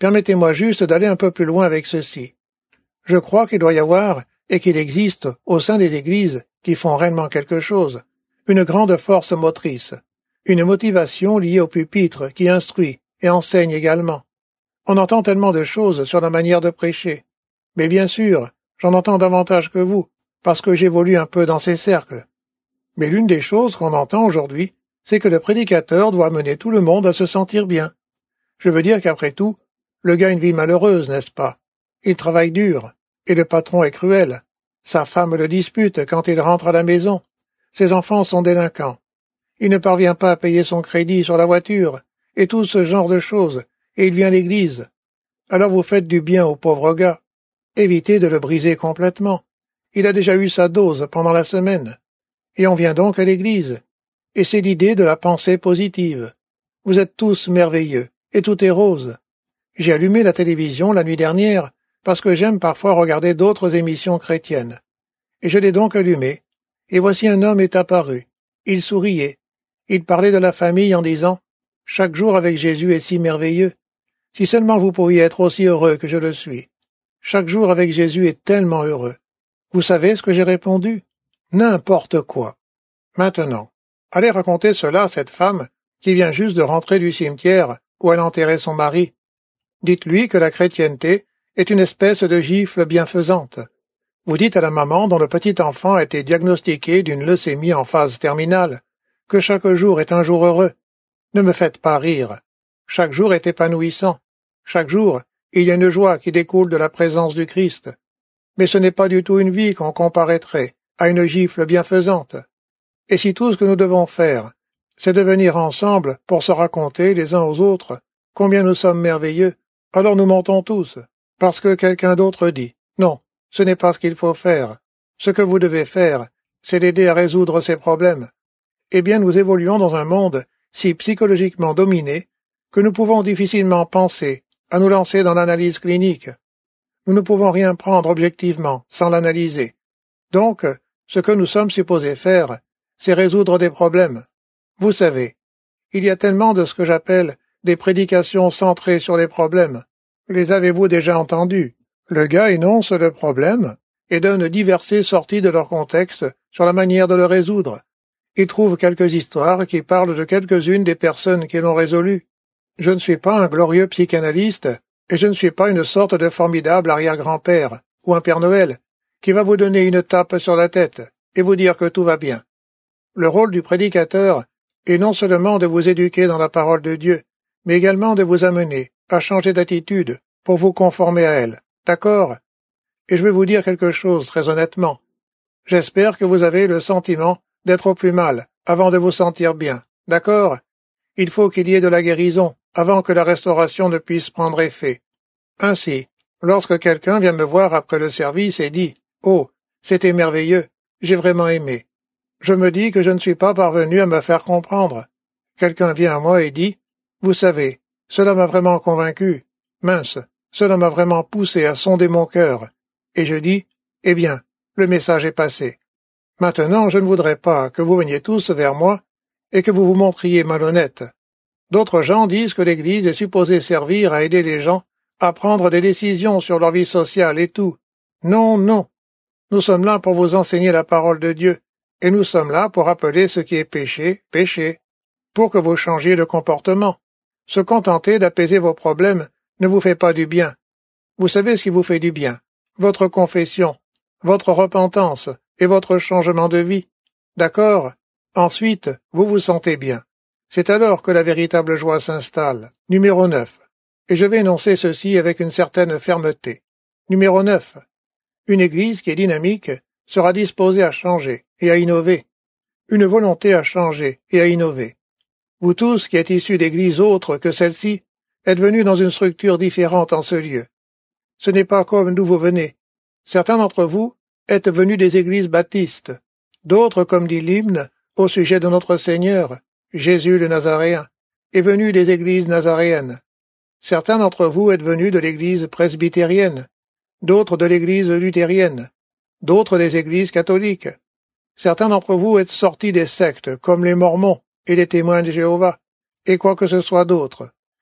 Permettez-moi juste d'aller un peu plus loin avec ceci. Je crois qu'il doit y avoir, et qu'il existe, au sein des églises, qui font réellement quelque chose, une grande force motrice, une motivation liée au pupitre qui instruit et enseigne également. On entend tellement de choses sur la manière de prêcher. Mais bien sûr, j'en entends davantage que vous, parce que j'évolue un peu dans ces cercles. Mais l'une des choses qu'on entend aujourd'hui, c'est que le prédicateur doit amener tout le monde à se sentir bien. Je veux dire qu'après tout, le gars a une vie malheureuse, n'est-ce pas? Il travaille dur, et le patron est cruel. Sa femme le dispute quand il rentre à la maison. Ses enfants sont délinquants. Il ne parvient pas à payer son crédit sur la voiture, et tout ce genre de choses, et il vient à l'église. Alors vous faites du bien au pauvre gars. Évitez de le briser complètement. Il a déjà eu sa dose pendant la semaine. Et on vient donc à l'église. Et c'est l'idée de la pensée positive. Vous êtes tous merveilleux, et tout est rose. J'ai allumé la télévision la nuit dernière, parce que j'aime parfois regarder d'autres émissions chrétiennes. Et je l'ai donc allumé, et voici un homme est apparu. Il souriait. Il parlait de la famille en disant « Chaque jour avec Jésus est si merveilleux. Si seulement vous pouviez être aussi heureux que je le suis. Chaque jour avec Jésus est tellement heureux. » Vous savez ce que j'ai répondu? N'importe quoi. Maintenant, allez raconter cela à cette femme qui vient juste de rentrer du cimetière où elle enterrait son mari. Dites-lui que la chrétienté est une espèce de gifle bienfaisante. Vous dites à la maman dont le petit enfant a été diagnostiqué d'une leucémie en phase terminale que chaque jour est un jour heureux. Ne me faites pas rire. Chaque jour est épanouissant. Chaque jour, il y a une joie qui découle de la présence du Christ. Mais ce n'est pas du tout une vie qu'on comparerait à une gifle bienfaisante. Et si tout ce que nous devons faire, c'est de venir ensemble pour se raconter les uns aux autres combien nous sommes merveilleux, alors nous mentons tous, parce que quelqu'un d'autre dit « Non, ce n'est pas ce qu'il faut faire. Ce que vous devez faire, c'est l'aider à résoudre ses problèmes. » Eh bien, nous évoluons dans un monde si psychologiquement dominé que nous pouvons difficilement penser à nous lancer dans l'analyse clinique. Nous ne pouvons rien prendre objectivement sans l'analyser. Donc, ce que nous sommes supposés faire, c'est résoudre des problèmes. Vous savez, il y a tellement de ce que j'appelle des prédications centrées sur les problèmes. Les avez-vous déjà entendus? Le gars énonce le problème et donne divers versets sortis de leur contexte sur la manière de le résoudre. Il trouve quelques histoires qui parlent de quelques-unes des personnes qui l'ont résolu. Je ne suis pas un glorieux psychanalyste, et je ne suis pas une sorte de formidable arrière-grand-père, ou un Père Noël, qui va vous donner une tape sur la tête, et vous dire que tout va bien. Le rôle du prédicateur est non seulement de vous éduquer dans la parole de Dieu, mais également de vous amener à changer d'attitude pour vous conformer à elle. D'accord? Et je vais vous dire quelque chose très honnêtement. J'espère que vous avez le sentiment d'être au plus mal avant de vous sentir bien. D'accord? Il faut qu'il y ait de la guérison avant que la restauration ne puisse prendre effet. Ainsi, lorsque quelqu'un vient me voir après le service et dit « Oh, c'était merveilleux, j'ai vraiment aimé », je me dis que je ne suis pas parvenu à me faire comprendre. Quelqu'un vient à moi et dit « Vous savez, cela m'a vraiment convaincu. Mince, cela m'a vraiment poussé à sonder mon cœur. » Et je dis « Eh bien, le message est passé. Maintenant, je ne voudrais pas que vous veniez tous vers moi et que vous vous montriez malhonnête. D'autres gens disent que l'Église est supposée servir à aider les gens à prendre des décisions sur leur vie sociale et tout. Non, non. Nous sommes là pour vous enseigner la parole de Dieu, et nous sommes là pour appeler ce qui est péché, péché, pour que vous changiez de comportement. Se contenter d'apaiser vos problèmes ne vous fait pas du bien. Vous savez ce qui vous fait du bien? Votre confession, votre repentance et votre changement de vie. D'accord? Ensuite, vous vous sentez bien. C'est alors que la véritable joie s'installe. Numéro neuf. Et je vais énoncer ceci avec une certaine fermeté. Numéro neuf. Une Église qui est dynamique sera disposée à changer et à innover. Une volonté à changer et à innover. Vous tous qui êtes issus d'églises autres que celle-ci, êtes venus dans une structure différente en ce lieu. Ce n'est pas comme d'où vous venez. Certains d'entre vous êtes venus des églises baptistes, d'autres, comme dit l'hymne, au sujet de notre Seigneur, Jésus le Nazaréen, est venu des églises nazaréennes. Certains d'entre vous êtes venus de l'église presbytérienne, d'autres de l'église luthérienne, d'autres des églises catholiques. Certains d'entre vous êtes sortis des sectes comme les Mormons et les témoins de Jéhovah, et quoi que ce soit d'autre.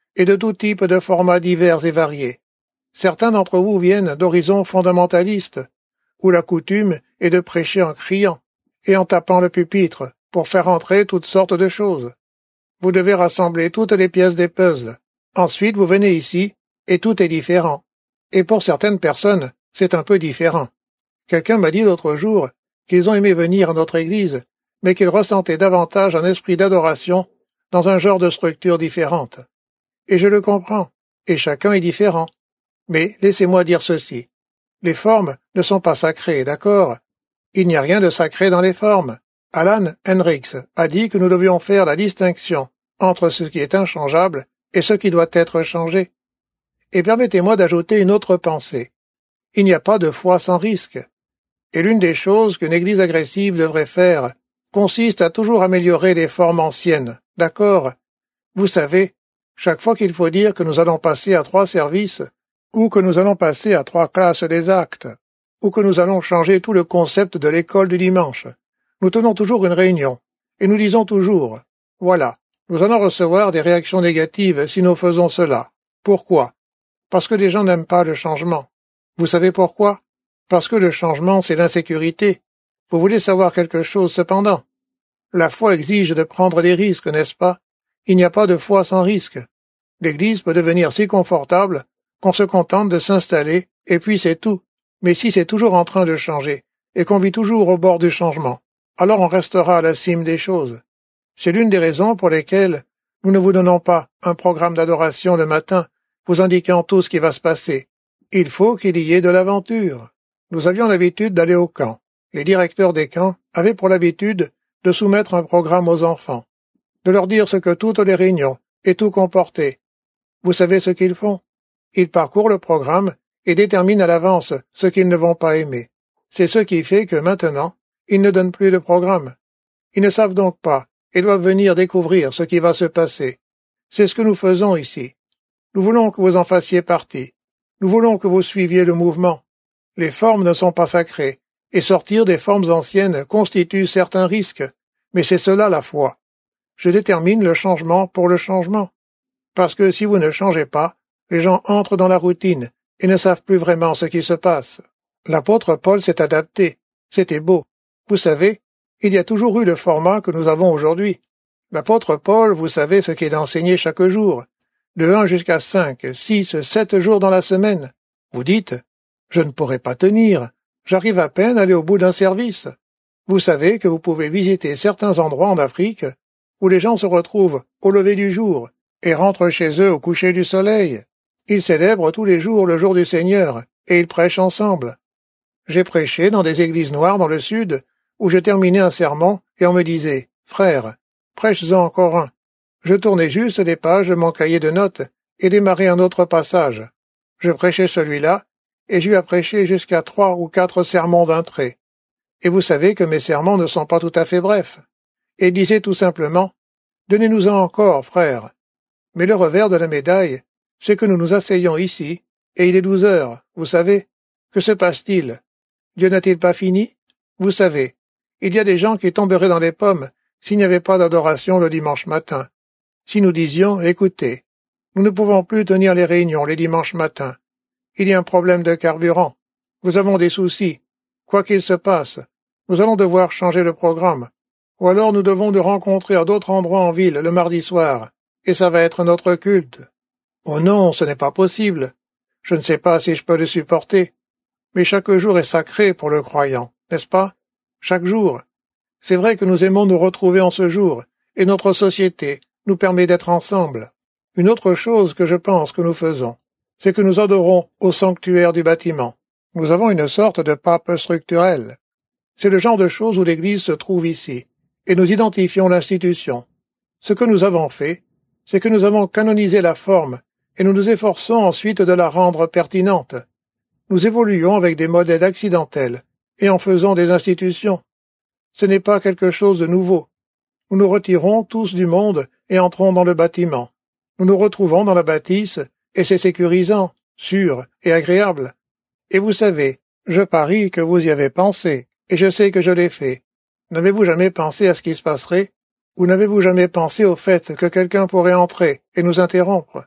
et de tout type de formats divers et variés. Certains d'entre vous viennent d'horizons fondamentalistes, où la coutume est de prêcher en criant et en tapant le pupitre pour faire entrer toutes sortes de choses. Vous devez rassembler toutes les pièces des puzzles. Ensuite, vous venez ici, et tout est différent. Et pour certaines personnes, c'est un peu différent. Quelqu'un m'a dit l'autre jour qu'ils ont aimé venir à notre église, mais qu'ils ressentaient davantage un esprit d'adoration dans un genre de structure différente. Et je le comprends, et chacun est différent. Mais laissez-moi dire ceci. Les formes ne sont pas sacrées, d'accord? Il n'y a rien de sacré dans les formes. Alan Henricks a dit que nous devions faire la distinction entre ce qui est inchangeable et ce qui doit être changé. Et permettez-moi d'ajouter une autre pensée. Il n'y a pas de foi sans risque. Et l'une des choses qu'une église agressive devrait faire consiste à toujours améliorer les formes anciennes, d'accord? Vous savez, chaque fois qu'il faut dire que nous allons passer à trois services, ou que nous allons passer à trois classes des actes, ou que nous allons changer tout le concept de l'école du dimanche, nous tenons toujours une réunion, et nous disons toujours, voilà, nous allons recevoir des réactions négatives si nous faisons cela. Pourquoi? Parce que les gens n'aiment pas le changement. Vous savez pourquoi? Parce que le changement, c'est l'insécurité. Vous voulez savoir quelque chose cependant? La foi exige de prendre des risques, n'est-ce pas? Il n'y a pas de foi sans risque. L'Église peut devenir si confortable qu'on se contente de s'installer, et puis c'est tout. Mais si c'est toujours en train de changer, et qu'on vit toujours au bord du changement, alors on restera à la cime des choses. C'est l'une des raisons pour lesquelles nous ne vous donnons pas un programme d'adoration le matin, vous indiquant tout ce qui va se passer. Il faut qu'il y ait de l'aventure. Nous avions l'habitude d'aller au camp. Les directeurs des camps avaient pour l'habitude de soumettre un programme aux enfants, de leur dire ce que toutes les réunions et tout comportaient. Vous savez ce qu'ils font? Ils parcourent le programme et déterminent à l'avance ce qu'ils ne vont pas aimer. C'est ce qui fait que maintenant, ils ne donnent plus de programme. Ils ne savent donc pas et doivent venir découvrir ce qui va se passer. C'est ce que nous faisons ici. Nous voulons que vous en fassiez partie. Nous voulons que vous suiviez le mouvement. Les formes ne sont pas sacrées, et sortir des formes anciennes constitue certains risques, mais c'est cela la foi. Je détermine le changement pour le changement. Parce que si vous ne changez pas, les gens entrent dans la routine et ne savent plus vraiment ce qui se passe. L'apôtre Paul s'est adapté. C'était beau. Vous savez, il y a toujours eu le format que nous avons aujourd'hui. L'apôtre Paul, vous savez ce qu'il enseignait chaque jour. De un jusqu'à cinq, six, sept jours dans la semaine. Vous dites, je ne pourrai pas tenir. J'arrive à peine à aller au bout d'un service. Vous savez que vous pouvez visiter certains endroits en Afrique où les gens se retrouvent au lever du jour et rentrent chez eux au coucher du soleil. Ils célèbrent tous les jours le jour du Seigneur et ils prêchent ensemble. J'ai prêché dans des églises noires dans le sud où je terminais un sermon et on me disait « Frère, prêche-en encore un ». Je tournais juste les pages de mon cahier de notes et démarrais un autre passage. Je prêchais celui-là et j'eus à prêcher jusqu'à trois ou quatre sermons d'un trait. Et vous savez que mes sermons ne sont pas tout à fait brefs. Et il disait tout simplement « Donnez-nous-en encore, frère ». Mais le revers de la médaille, c'est que nous nous asseyons ici, et il est douze heures, vous savez. Que se passe-t-il? Dieu n'a-t-il pas fini? Vous savez, il y a des gens qui tomberaient dans les pommes s'il n'y avait pas d'adoration le dimanche matin. Si nous disions, écoutez, nous ne pouvons plus tenir les réunions les dimanches matins. Il y a un problème de carburant. Nous avons des soucis. Quoi qu'il se passe, nous allons devoir changer le programme. Ou alors nous devons nous rencontrer à d'autres endroits en ville le mardi soir, et ça va être notre culte. Oh non, ce n'est pas possible. Je ne sais pas si je peux le supporter. Mais chaque jour est sacré pour le croyant, n'est-ce pas? Chaque jour. C'est vrai que nous aimons nous retrouver en ce jour, et notre société nous permet d'être ensemble. Une autre chose que je pense que nous faisons, c'est que nous adorons au sanctuaire du bâtiment. Nous avons une sorte de pape structurel. C'est le genre de choses où l'Église se trouve ici, et nous identifions l'institution. Ce que nous avons fait, c'est que nous avons canonisé la forme, et nous nous efforçons ensuite de la rendre pertinente. Nous évoluons avec des modèles accidentels, et en faisant des institutions. Ce n'est pas quelque chose de nouveau. Nous nous retirons tous du monde et entrons dans le bâtiment. Nous nous retrouvons dans la bâtisse, et c'est sécurisant, sûr et agréable. Et vous savez, je parie que vous y avez pensé, et je sais que je l'ai fait. N'avez-vous jamais pensé à ce qui se passerait? Ou n'avez-vous jamais pensé au fait que quelqu'un pourrait entrer et nous interrompre?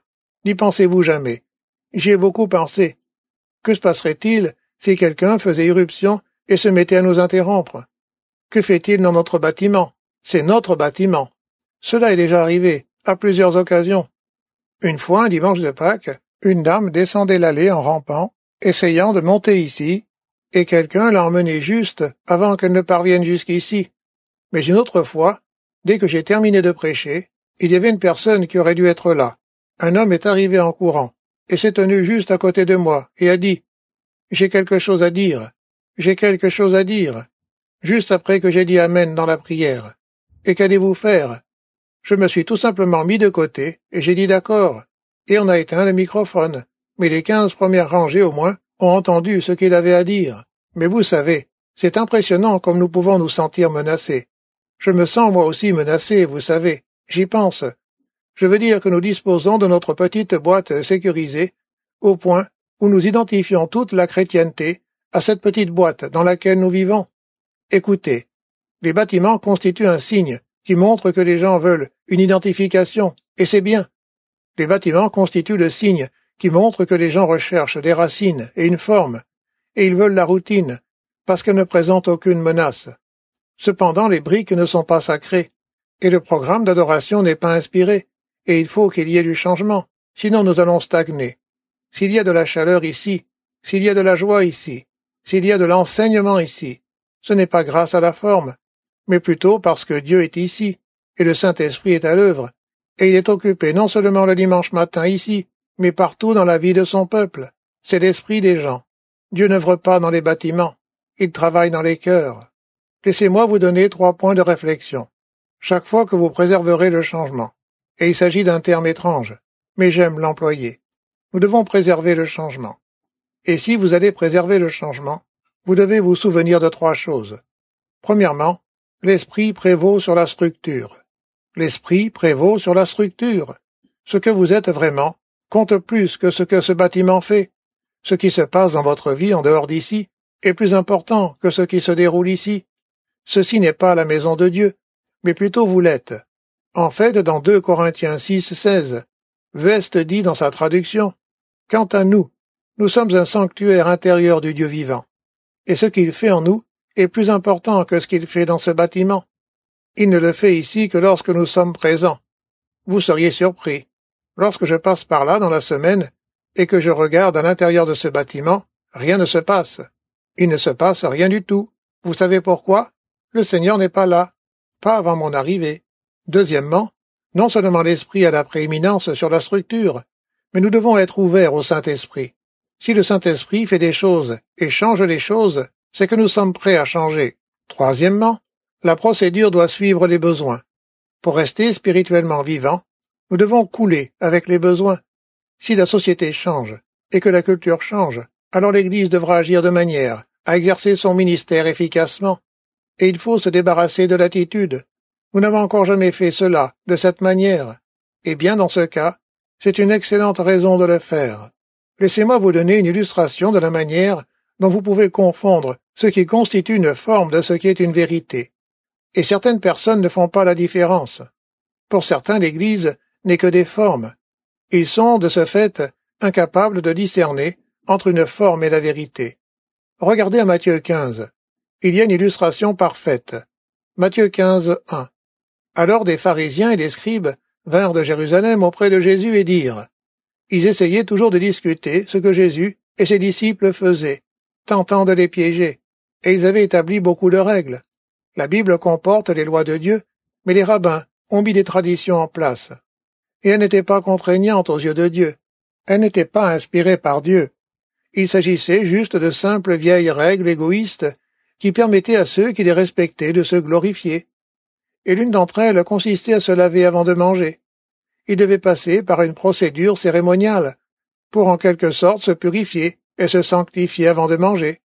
N'y pensez-vous jamais? J'y ai beaucoup pensé. Que se passerait-il si quelqu'un faisait irruption et se mettait à nous interrompre? Que fait-il dans notre bâtiment? C'est notre bâtiment. Cela est déjà arrivé, à plusieurs occasions. Une fois, un dimanche de Pâques, une dame descendait l'allée en rampant, essayant de monter ici, et quelqu'un l'a emmenée juste avant qu'elle ne parvienne jusqu'ici. Mais une autre fois, dès que j'ai terminé de prêcher, il y avait une personne qui aurait dû être là. Un homme est arrivé en courant, et s'est tenu juste à côté de moi, et a dit « J'ai quelque chose à dire, j'ai quelque chose à dire », juste après que j'ai dit Amen dans la prière. Et qu'allez-vous faire? Je me suis tout simplement mis de côté, et j'ai dit d'accord, et on a éteint le microphone, mais les quinze premières rangées au moins ont entendu ce qu'il avait à dire. Mais vous savez, c'est impressionnant comme nous pouvons nous sentir menacés. Je me sens moi aussi menacé, vous savez, j'y pense. Je veux dire que nous disposons de notre petite boîte sécurisée, au point où nous identifions toute la chrétienté à cette petite boîte dans laquelle nous vivons. Écoutez, les bâtiments constituent un signe qui montre que les gens veulent une identification, et c'est bien. Les bâtiments constituent le signe qui montre que les gens recherchent des racines et une forme, et ils veulent la routine, parce qu'elle ne présente aucune menace. Cependant, les briques ne sont pas sacrées, et le programme d'adoration n'est pas inspiré, et il faut qu'il y ait du changement, sinon nous allons stagner. S'il y a de la chaleur ici, s'il y a de la joie ici, s'il y a de l'enseignement ici, ce n'est pas grâce à la forme, mais plutôt parce que Dieu est ici, et le Saint-Esprit est à l'œuvre, et il est occupé non seulement le dimanche matin ici, mais partout dans la vie de son peuple. C'est l'esprit des gens. Dieu n'œuvre pas dans les bâtiments, il travaille dans les cœurs. Laissez-moi vous donner trois points de réflexion. Chaque fois que vous préserverez le changement, et il s'agit d'un terme étrange, mais j'aime l'employer. Nous devons préserver le changement. Et si vous allez préserver le changement, vous devez vous souvenir de trois choses. Premièrement, l'esprit prévaut sur la structure. L'esprit prévaut sur la structure. Ce que vous êtes vraiment compte plus que ce que ce bâtiment fait. Ce qui se passe dans votre vie en dehors d'ici est plus important que ce qui se déroule ici. Ceci n'est pas la maison de Dieu, mais plutôt vous l'êtes. En fait, dans deux Corinthiens six, seize, Veste dit dans sa traduction, « Quant à nous, nous sommes un sanctuaire intérieur du Dieu vivant, et ce qu'il fait en nous est plus important que ce qu'il fait dans ce bâtiment. Il ne le fait ici que lorsque nous sommes présents. Vous seriez surpris. Lorsque je passe par là dans la semaine et que je regarde à l'intérieur de ce bâtiment, rien ne se passe. Il ne se passe rien du tout. Vous savez pourquoi? Le Seigneur n'est pas là, pas avant mon arrivée. Deuxièmement, non seulement l'Esprit a la prééminence sur la structure, mais nous devons être ouverts au Saint-Esprit. Si le Saint-Esprit fait des choses et change les choses, c'est que nous sommes prêts à changer. Troisièmement, la procédure doit suivre les besoins. Pour rester spirituellement vivant, nous devons couler avec les besoins. Si la société change et que la culture change, alors l'Église devra agir de manière à exercer son ministère efficacement. Et il faut se débarrasser de l'attitude. Nous n'avons encore jamais fait cela de cette manière. Eh bien, dans ce cas, c'est une excellente raison de le faire. Laissez-moi vous donner une illustration de la manière dont vous pouvez confondre ce qui constitue une forme de ce qui est une vérité. Et certaines personnes ne font pas la différence. Pour certains, l'Église n'est que des formes. Ils sont, de ce fait, incapables de discerner entre une forme et la vérité. Regardez à Matthieu quinze. Il y a une illustration parfaite. Matthieu quinze, un. Alors des pharisiens et des scribes vinrent de Jérusalem auprès de Jésus et dirent. Ils essayaient toujours de discuter ce que Jésus et ses disciples faisaient, tentant de les piéger, et ils avaient établi beaucoup de règles. La Bible comporte les lois de Dieu, mais les rabbins ont mis des traditions en place. Et elles n'étaient pas contraignantes aux yeux de Dieu. Elles n'étaient pas inspirées par Dieu. Il s'agissait juste de simples vieilles règles égoïstes qui permettaient à ceux qui les respectaient de se glorifier. Et l'une d'entre elles consistait à se laver avant de manger. Ils devaient passer par une procédure cérémoniale, pour en quelque sorte se purifier et se sanctifier avant de manger.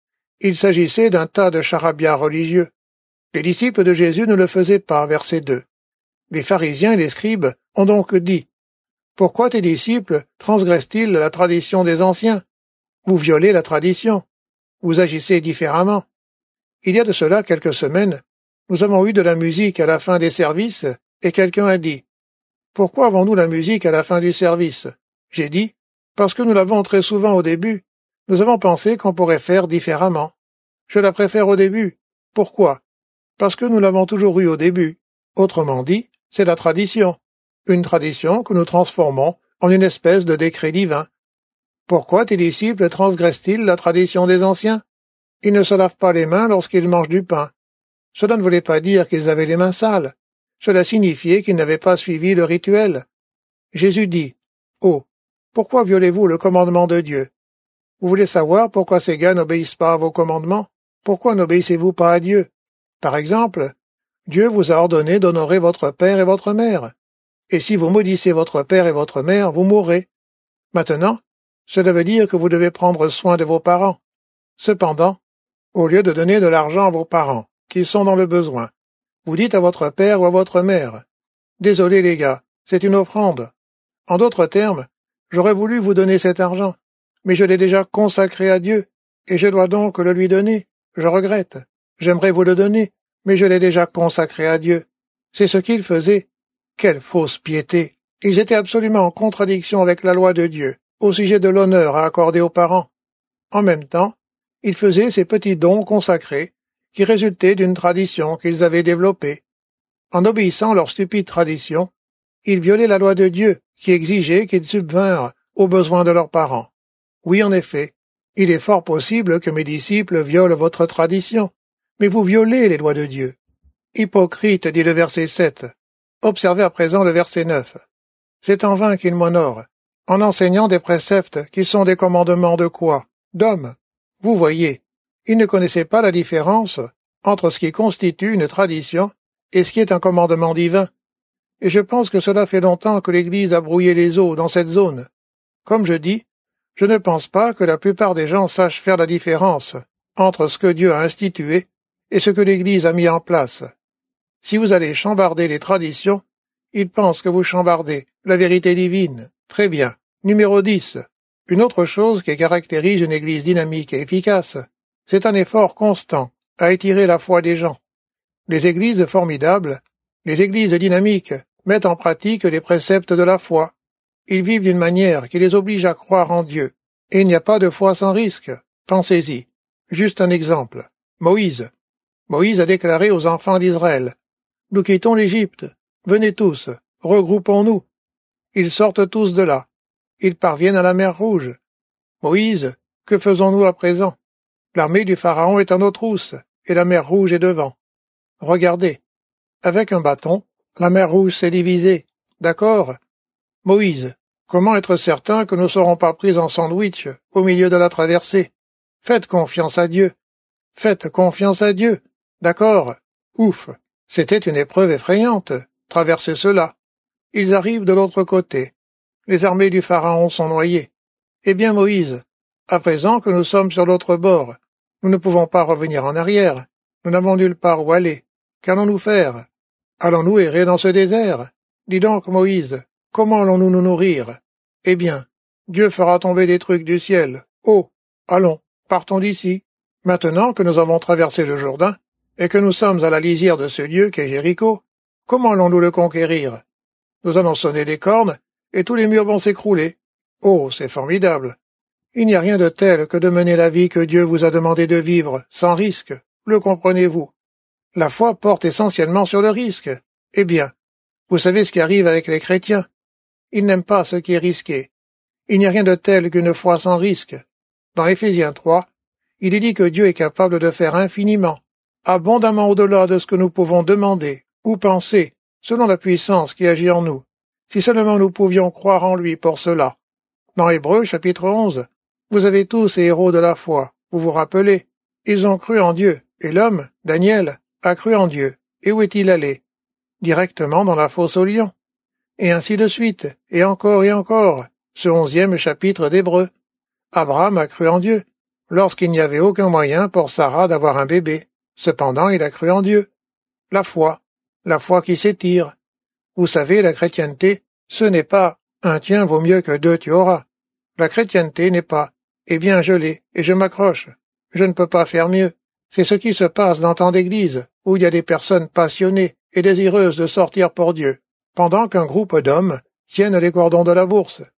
Il s'agissait d'un tas de charabia religieux. Les disciples de Jésus ne le faisaient pas, verset deux. Les pharisiens et les scribes ont donc dit, « Pourquoi tes disciples transgressent-ils la tradition des anciens? Vous violez la tradition. Vous agissez différemment. » Il y a de cela quelques semaines, nous avons eu de la musique à la fin des services, et quelqu'un a dit, « Pourquoi avons-nous la musique à la fin du service? J'ai dit, parce que nous l'avons très souvent au début, nous avons pensé qu'on pourrait faire différemment. Je la préfère au début. Pourquoi? Parce que nous l'avons toujours eu au début. Autrement dit, c'est la tradition. Une tradition que nous transformons en une espèce de décret divin. Pourquoi tes disciples transgressent-ils la tradition des anciens? Ils ne se lavent pas les mains lorsqu'ils mangent du pain. Cela ne voulait pas dire qu'ils avaient les mains sales. Cela signifiait qu'ils n'avaient pas suivi le rituel. Jésus dit, « Oh, pourquoi violez-vous le commandement de Dieu? Vous voulez savoir pourquoi ces gars n'obéissent pas à vos commandements? Pourquoi n'obéissez-vous pas à Dieu? Par exemple, Dieu vous a ordonné d'honorer votre père et votre mère. Et si vous maudissez votre père et votre mère, vous mourrez. Maintenant, cela veut dire que vous devez prendre soin de vos parents. Cependant, au lieu de donner de l'argent à vos parents, qui sont dans le besoin, vous dites à votre père ou à votre mère, « Désolé les gars, c'est une offrande. En d'autres termes, j'aurais voulu vous donner cet argent, mais je l'ai déjà consacré à Dieu, et je dois donc le lui donner. Je regrette. J'aimerais vous le donner, mais je l'ai déjà consacré à Dieu. » C'est ce qu'ils faisaient. Quelle fausse piété! Ils étaient absolument en contradiction avec la loi de Dieu, au sujet de l'honneur à accorder aux parents. En même temps, ils faisaient ces petits dons consacrés, qui résultaient d'une tradition qu'ils avaient développée. En obéissant leur stupide tradition, ils violaient la loi de Dieu, qui exigeait qu'ils subvinrent aux besoins de leurs parents. Oui, en effet, il est fort possible que mes disciples violent votre tradition, mais vous violez les lois de Dieu. Hypocrite, dit le verset sept. Observez à présent le verset neuf. C'est en vain qu'ils m'honorent, en enseignant des préceptes qui sont des commandements de quoi? D'hommes. Vous voyez, ils ne connaissaient pas la différence entre ce qui constitue une tradition et ce qui est un commandement divin. Et je pense que cela fait longtemps que l'Église a brouillé les eaux dans cette zone. Comme je dis, je ne pense pas que la plupart des gens sachent faire la différence entre ce que Dieu a institué et ce que l'Église a mis en place. Si vous allez chambarder les traditions, ils pensent que vous chambardez la vérité divine. Très bien. Numéro dix. Une autre chose qui caractérise une Église dynamique et efficace, c'est un effort constant à étirer la foi des gens. Les Églises formidables, les Églises dynamiques, mettent en pratique les préceptes de la foi. Ils vivent d'une manière qui les oblige à croire en Dieu. Et il n'y a pas de foi sans risque. Pensez-y. Juste un exemple. Moïse. Moïse a déclaré aux enfants d'Israël, « Nous quittons l'Égypte. Venez tous, regroupons-nous. » Ils sortent tous de là. Ils parviennent à la mer Rouge. Moïse, que faisons-nous à présent? L'armée du Pharaon est à nos trousses, et la mer Rouge est devant. Regardez. Avec un bâton, la mer Rouge s'est divisée. D'accord? Moïse, comment être certain que nous ne serons pas pris en sandwich au milieu de la traversée? Faites confiance à Dieu. Faites confiance à Dieu. D'accord? Ouf. C'était une épreuve effrayante. Traverser cela. Ils arrivent de l'autre côté. Les armées du Pharaon sont noyées. Eh bien, Moïse, à présent que nous sommes sur l'autre bord, nous ne pouvons pas revenir en arrière. Nous n'avons nulle part où aller. Qu'allons-nous faire? Allons-nous errer dans ce désert? Dis donc, Moïse, comment allons-nous nous nourrir? Eh bien, Dieu fera tomber des trucs du ciel. Oh, allons, partons d'ici. Maintenant que nous avons traversé le Jourdain, et que nous sommes à la lisière de ce lieu qu'est Jéricho, comment allons-nous le conquérir? Nous allons sonner des cornes, et tous les murs vont s'écrouler. Oh, c'est formidable. Il n'y a rien de tel que de mener la vie que Dieu vous a demandé de vivre, sans risque. Le comprenez-vous? La foi porte essentiellement sur le risque. Eh bien, vous savez ce qui arrive avec les chrétiens. Ils n'aiment pas ce qui est risqué. Il n'y a rien de tel qu'une foi sans risque. Dans Éphésiens trois, il est dit que Dieu est capable de faire infiniment, abondamment au-delà de ce que nous pouvons demander ou penser, selon la puissance qui agit en nous, si seulement nous pouvions croire en lui pour cela. Dans Hébreux chapitre onze, vous avez tous ces héros de la foi, vous vous rappelez, ils ont cru en Dieu, et l'homme, Daniel, a cru en Dieu, et où est-il allé? Directement dans la fosse aux lions. Et ainsi de suite, et encore et encore, ce onzième chapitre d'Hébreux. Abraham a cru en Dieu, lorsqu'il n'y avait aucun moyen pour Sarah d'avoir un bébé. Cependant, il a cru en Dieu. La foi, la foi qui s'étire. Vous savez, la chrétienté, ce n'est pas « un tien vaut mieux que deux tu auras ». La chrétienté n'est pas « eh bien je l'ai, et je m'accroche, je ne peux pas faire mieux ». C'est ce qui se passe dans tant d'églises, où il y a des personnes passionnées et désireuses de sortir pour Dieu, pendant qu'un groupe d'hommes tiennent les cordons de la bourse.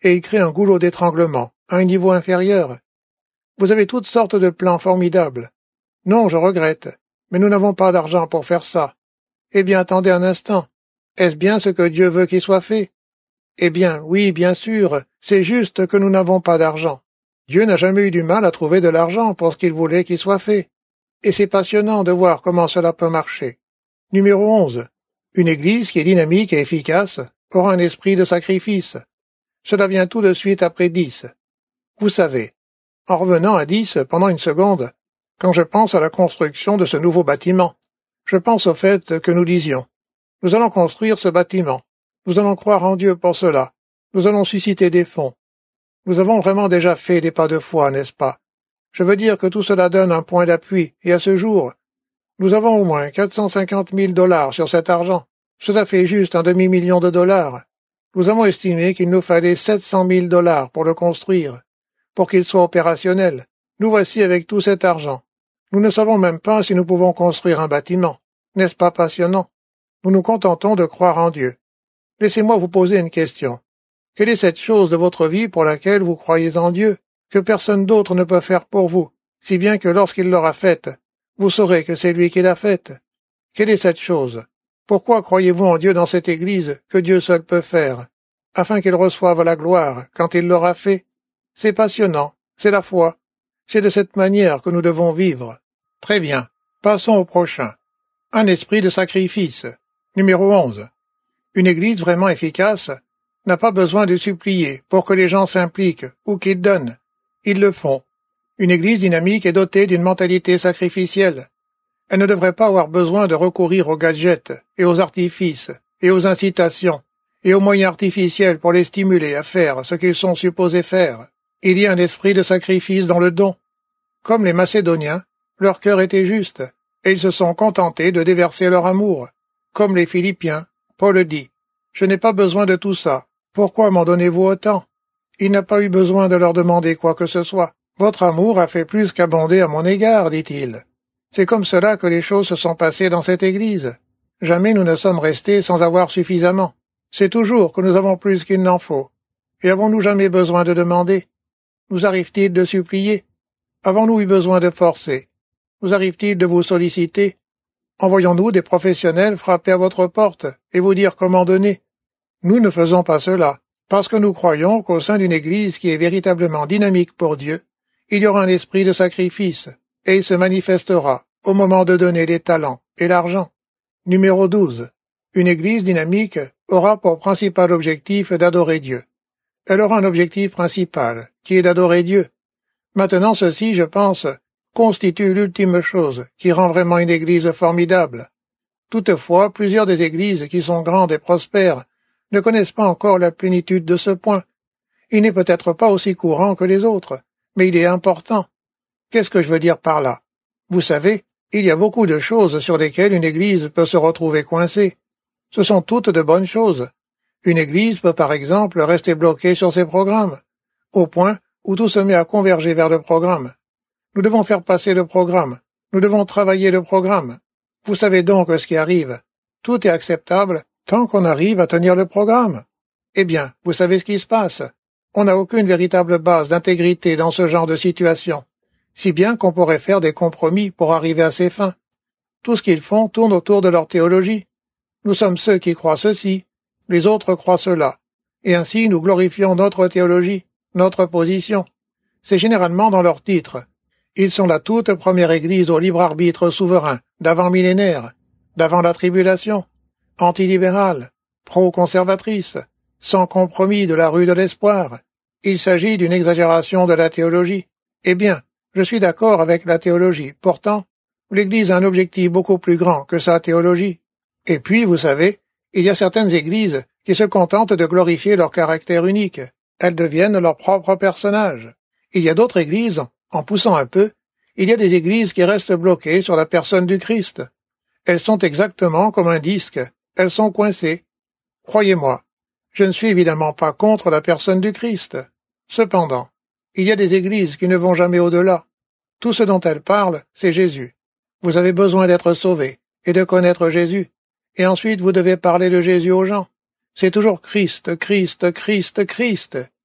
et il crée un goulot d'étranglement, à un niveau inférieur. Vous avez toutes sortes de plans formidables. Non, je regrette, mais nous n'avons pas d'argent pour faire ça. Eh bien, attendez un instant. Est-ce bien ce que Dieu veut qu'il soit fait? Eh bien, oui, bien sûr, c'est juste que nous n'avons pas d'argent. Dieu n'a jamais eu du mal à trouver de l'argent pour ce qu'il voulait qu'il soit fait. Et c'est passionnant de voir comment cela peut marcher. Numéro onze. Une église qui est dynamique et efficace aura un esprit de sacrifice. Cela vient tout de suite après dix. Vous savez, en revenant à dix pendant une seconde, quand je pense à la construction de ce nouveau bâtiment, je pense au fait que nous disions « Nous allons construire ce bâtiment. Nous allons croire en Dieu pour cela. Nous allons susciter des fonds. » Nous avons vraiment déjà fait des pas de foi, n'est-ce pas? Je veux dire que tout cela donne un point d'appui, et à ce jour, nous avons au moins quatre cent cinquante mille dollars sur cet argent. Cela fait juste un demi-million de dollars. Nous avons estimé qu'il nous fallait sept cent mille dollars pour le construire, pour qu'il soit opérationnel. Nous voici avec tout cet argent. Nous ne savons même pas si nous pouvons construire un bâtiment. N'est-ce pas passionnant? Nous nous contentons de croire en Dieu. Laissez-moi vous poser une question. Quelle est cette chose de votre vie pour laquelle vous croyez en Dieu, que personne d'autre ne peut faire pour vous, si bien que lorsqu'il l'aura faite, vous saurez que c'est lui qui l'a faite? Quelle est cette chose? Pourquoi croyez-vous en Dieu dans cette Église que Dieu seul peut faire, afin qu'il reçoive la gloire quand il l'aura fait? C'est passionnant, c'est la foi. C'est de cette manière que nous devons vivre. Très bien, passons au prochain. Un esprit de sacrifice. Numéro onze. Une Église vraiment efficace n'a pas besoin de supplier pour que les gens s'impliquent ou qu'ils donnent. Ils le font. Une Église dynamique est dotée d'une mentalité sacrificielle. Elle ne devrait pas avoir besoin de recourir aux gadgets et aux artifices et aux incitations et aux moyens artificiels pour les stimuler à faire ce qu'ils sont supposés faire. Il y a un esprit de sacrifice dans le don. Comme les Macédoniens, leur cœur était juste, et ils se sont contentés de déverser leur amour. Comme les Philippiens, Paul dit, « Je n'ai pas besoin de tout ça. Pourquoi m'en donnez-vous autant ?» Il n'a pas eu besoin de leur demander quoi que ce soit. « Votre amour a fait plus qu'abonder à mon égard, dit-il. » C'est comme cela que les choses se sont passées dans cette Église. Jamais nous ne sommes restés sans avoir suffisamment. C'est toujours que nous avons plus qu'il n'en faut. Et avons-nous jamais besoin de demander? Nous arrive-t-il de supplier? Avons-nous eu besoin de forcer? Nous arrive-t-il de vous solliciter? Envoyons-nous des professionnels frapper à votre porte et vous dire comment donner? Nous ne faisons pas cela, parce que nous croyons qu'au sein d'une Église qui est véritablement dynamique pour Dieu, il y aura un esprit de sacrifice, et il se manifestera au moment de donner les talents et l'argent. Numéro douze. Une Église dynamique aura pour principal objectif d'adorer Dieu. Elle aura un objectif principal, qui est d'adorer Dieu. Maintenant, ceci, je pense, constitue l'ultime chose qui rend vraiment une Église formidable. Toutefois, plusieurs des Églises qui sont grandes et prospères ne connaissent pas encore la plénitude de ce point. Il n'est peut-être pas aussi courant que les autres, mais il est important. Qu'est-ce que je veux dire par là? Vous savez, il y a beaucoup de choses sur lesquelles une Église peut se retrouver coincée. Ce sont toutes de bonnes choses. Une Église peut par exemple rester bloquée sur ses programmes, au point où tout se met à converger vers le programme. Nous devons faire passer le programme. Nous devons travailler le programme. Vous savez donc ce qui arrive. Tout est acceptable tant qu'on arrive à tenir le programme. Eh bien, vous savez ce qui se passe. On n'a aucune véritable base d'intégrité dans ce genre de situation, si bien qu'on pourrait faire des compromis pour arriver à ses fins. Tout ce qu'ils font tourne autour de leur théologie. Nous sommes ceux qui croient ceci, les autres croient cela, et ainsi nous glorifions notre théologie, notre position. C'est généralement dans leur titre. Ils sont la toute première Église au libre arbitre souverain, d'avant millénaire, d'avant la tribulation, antilibérale, pro-conservatrice, sans compromis de la rue de l'espoir. Il s'agit d'une exagération de la théologie. Eh bien, je suis d'accord avec la théologie. Pourtant, l'Église a un objectif beaucoup plus grand que sa théologie. Et puis, vous savez, il y a certaines Églises qui se contentent de glorifier leur caractère unique. Elles deviennent leur propre personnage. Il y a d'autres Églises, en poussant un peu, il y a des Églises qui restent bloquées sur la personne du Christ. Elles sont exactement comme un disque. Elles sont coincées. Croyez-moi, je ne suis évidemment pas contre la personne du Christ. Cependant, il y a des Églises qui ne vont jamais au-delà. Tout ce dont elles parlent, c'est Jésus. Vous avez besoin d'être sauvé et de connaître Jésus. Et ensuite vous devez parler de Jésus aux gens. C'est toujours Christ, Christ, Christ, Christ.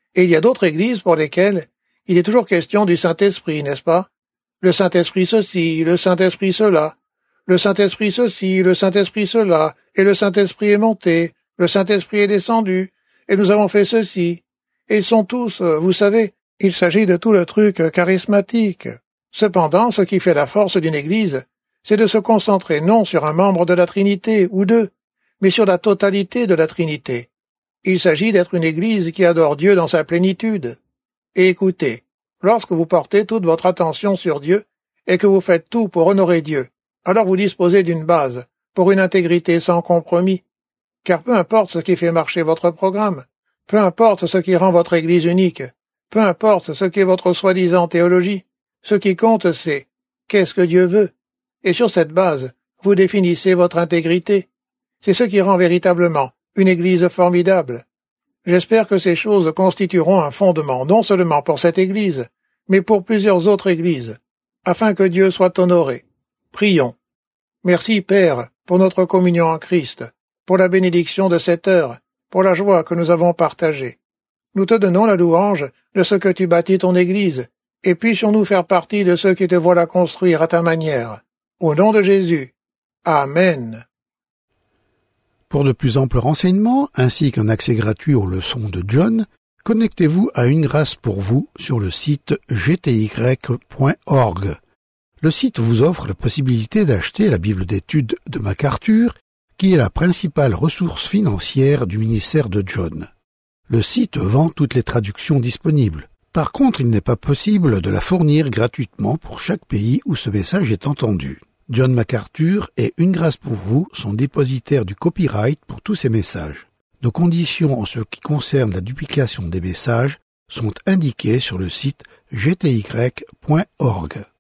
Et il y a d'autres églises pour lesquelles il est toujours question du Saint-Esprit, n'est-ce pas? Le Saint-Esprit ceci, le Saint-Esprit cela, le Saint-Esprit ceci, le Saint-Esprit cela, et le Saint-Esprit est monté, le Saint-Esprit est descendu, et nous avons fait ceci. Et ils sont tous, vous savez, il s'agit de tout le truc charismatique. Cependant, ce qui fait la force d'une église, c'est de se concentrer non sur un membre de la Trinité ou deux, mais sur la totalité de la Trinité. Il s'agit d'être une église qui adore Dieu dans sa plénitude. Et écoutez, lorsque vous portez toute votre attention sur Dieu et que vous faites tout pour honorer Dieu, alors vous disposez d'une base pour une intégrité sans compromis. Car peu importe ce qui fait marcher votre programme, peu importe ce qui rend votre église unique, peu importe ce qu'est votre soi-disant théologie, ce qui compte c'est qu'est-ce que Dieu veut. Et sur cette base, vous définissez votre intégrité. C'est ce qui rend véritablement une église formidable. J'espère que ces choses constitueront un fondement non seulement pour cette église, mais pour plusieurs autres églises, afin que Dieu soit honoré. Prions. Merci, Père, pour notre communion en Christ, pour la bénédiction de cette heure, pour la joie que nous avons partagée. Nous te donnons la louange de ce que tu bâtis ton église, et puissions-nous faire partie de ceux qui te voient la construire à ta manière. Au nom de Jésus. Amen. Pour de plus amples renseignements, ainsi qu'un accès gratuit aux leçons de John, connectez-vous à Une Grâce pour vous sur le site g t y point org. Le site vous offre la possibilité d'acheter la Bible d'études de MacArthur, qui est la principale ressource financière du ministère de John. Le site vend toutes les traductions disponibles. Par contre, il n'est pas possible de la fournir gratuitement pour chaque pays où ce message est entendu. John MacArthur et Une Grâce pour vous sont dépositaires du copyright pour tous ces messages. Nos conditions en ce qui concerne la duplication des messages sont indiquées sur le site g t y point org.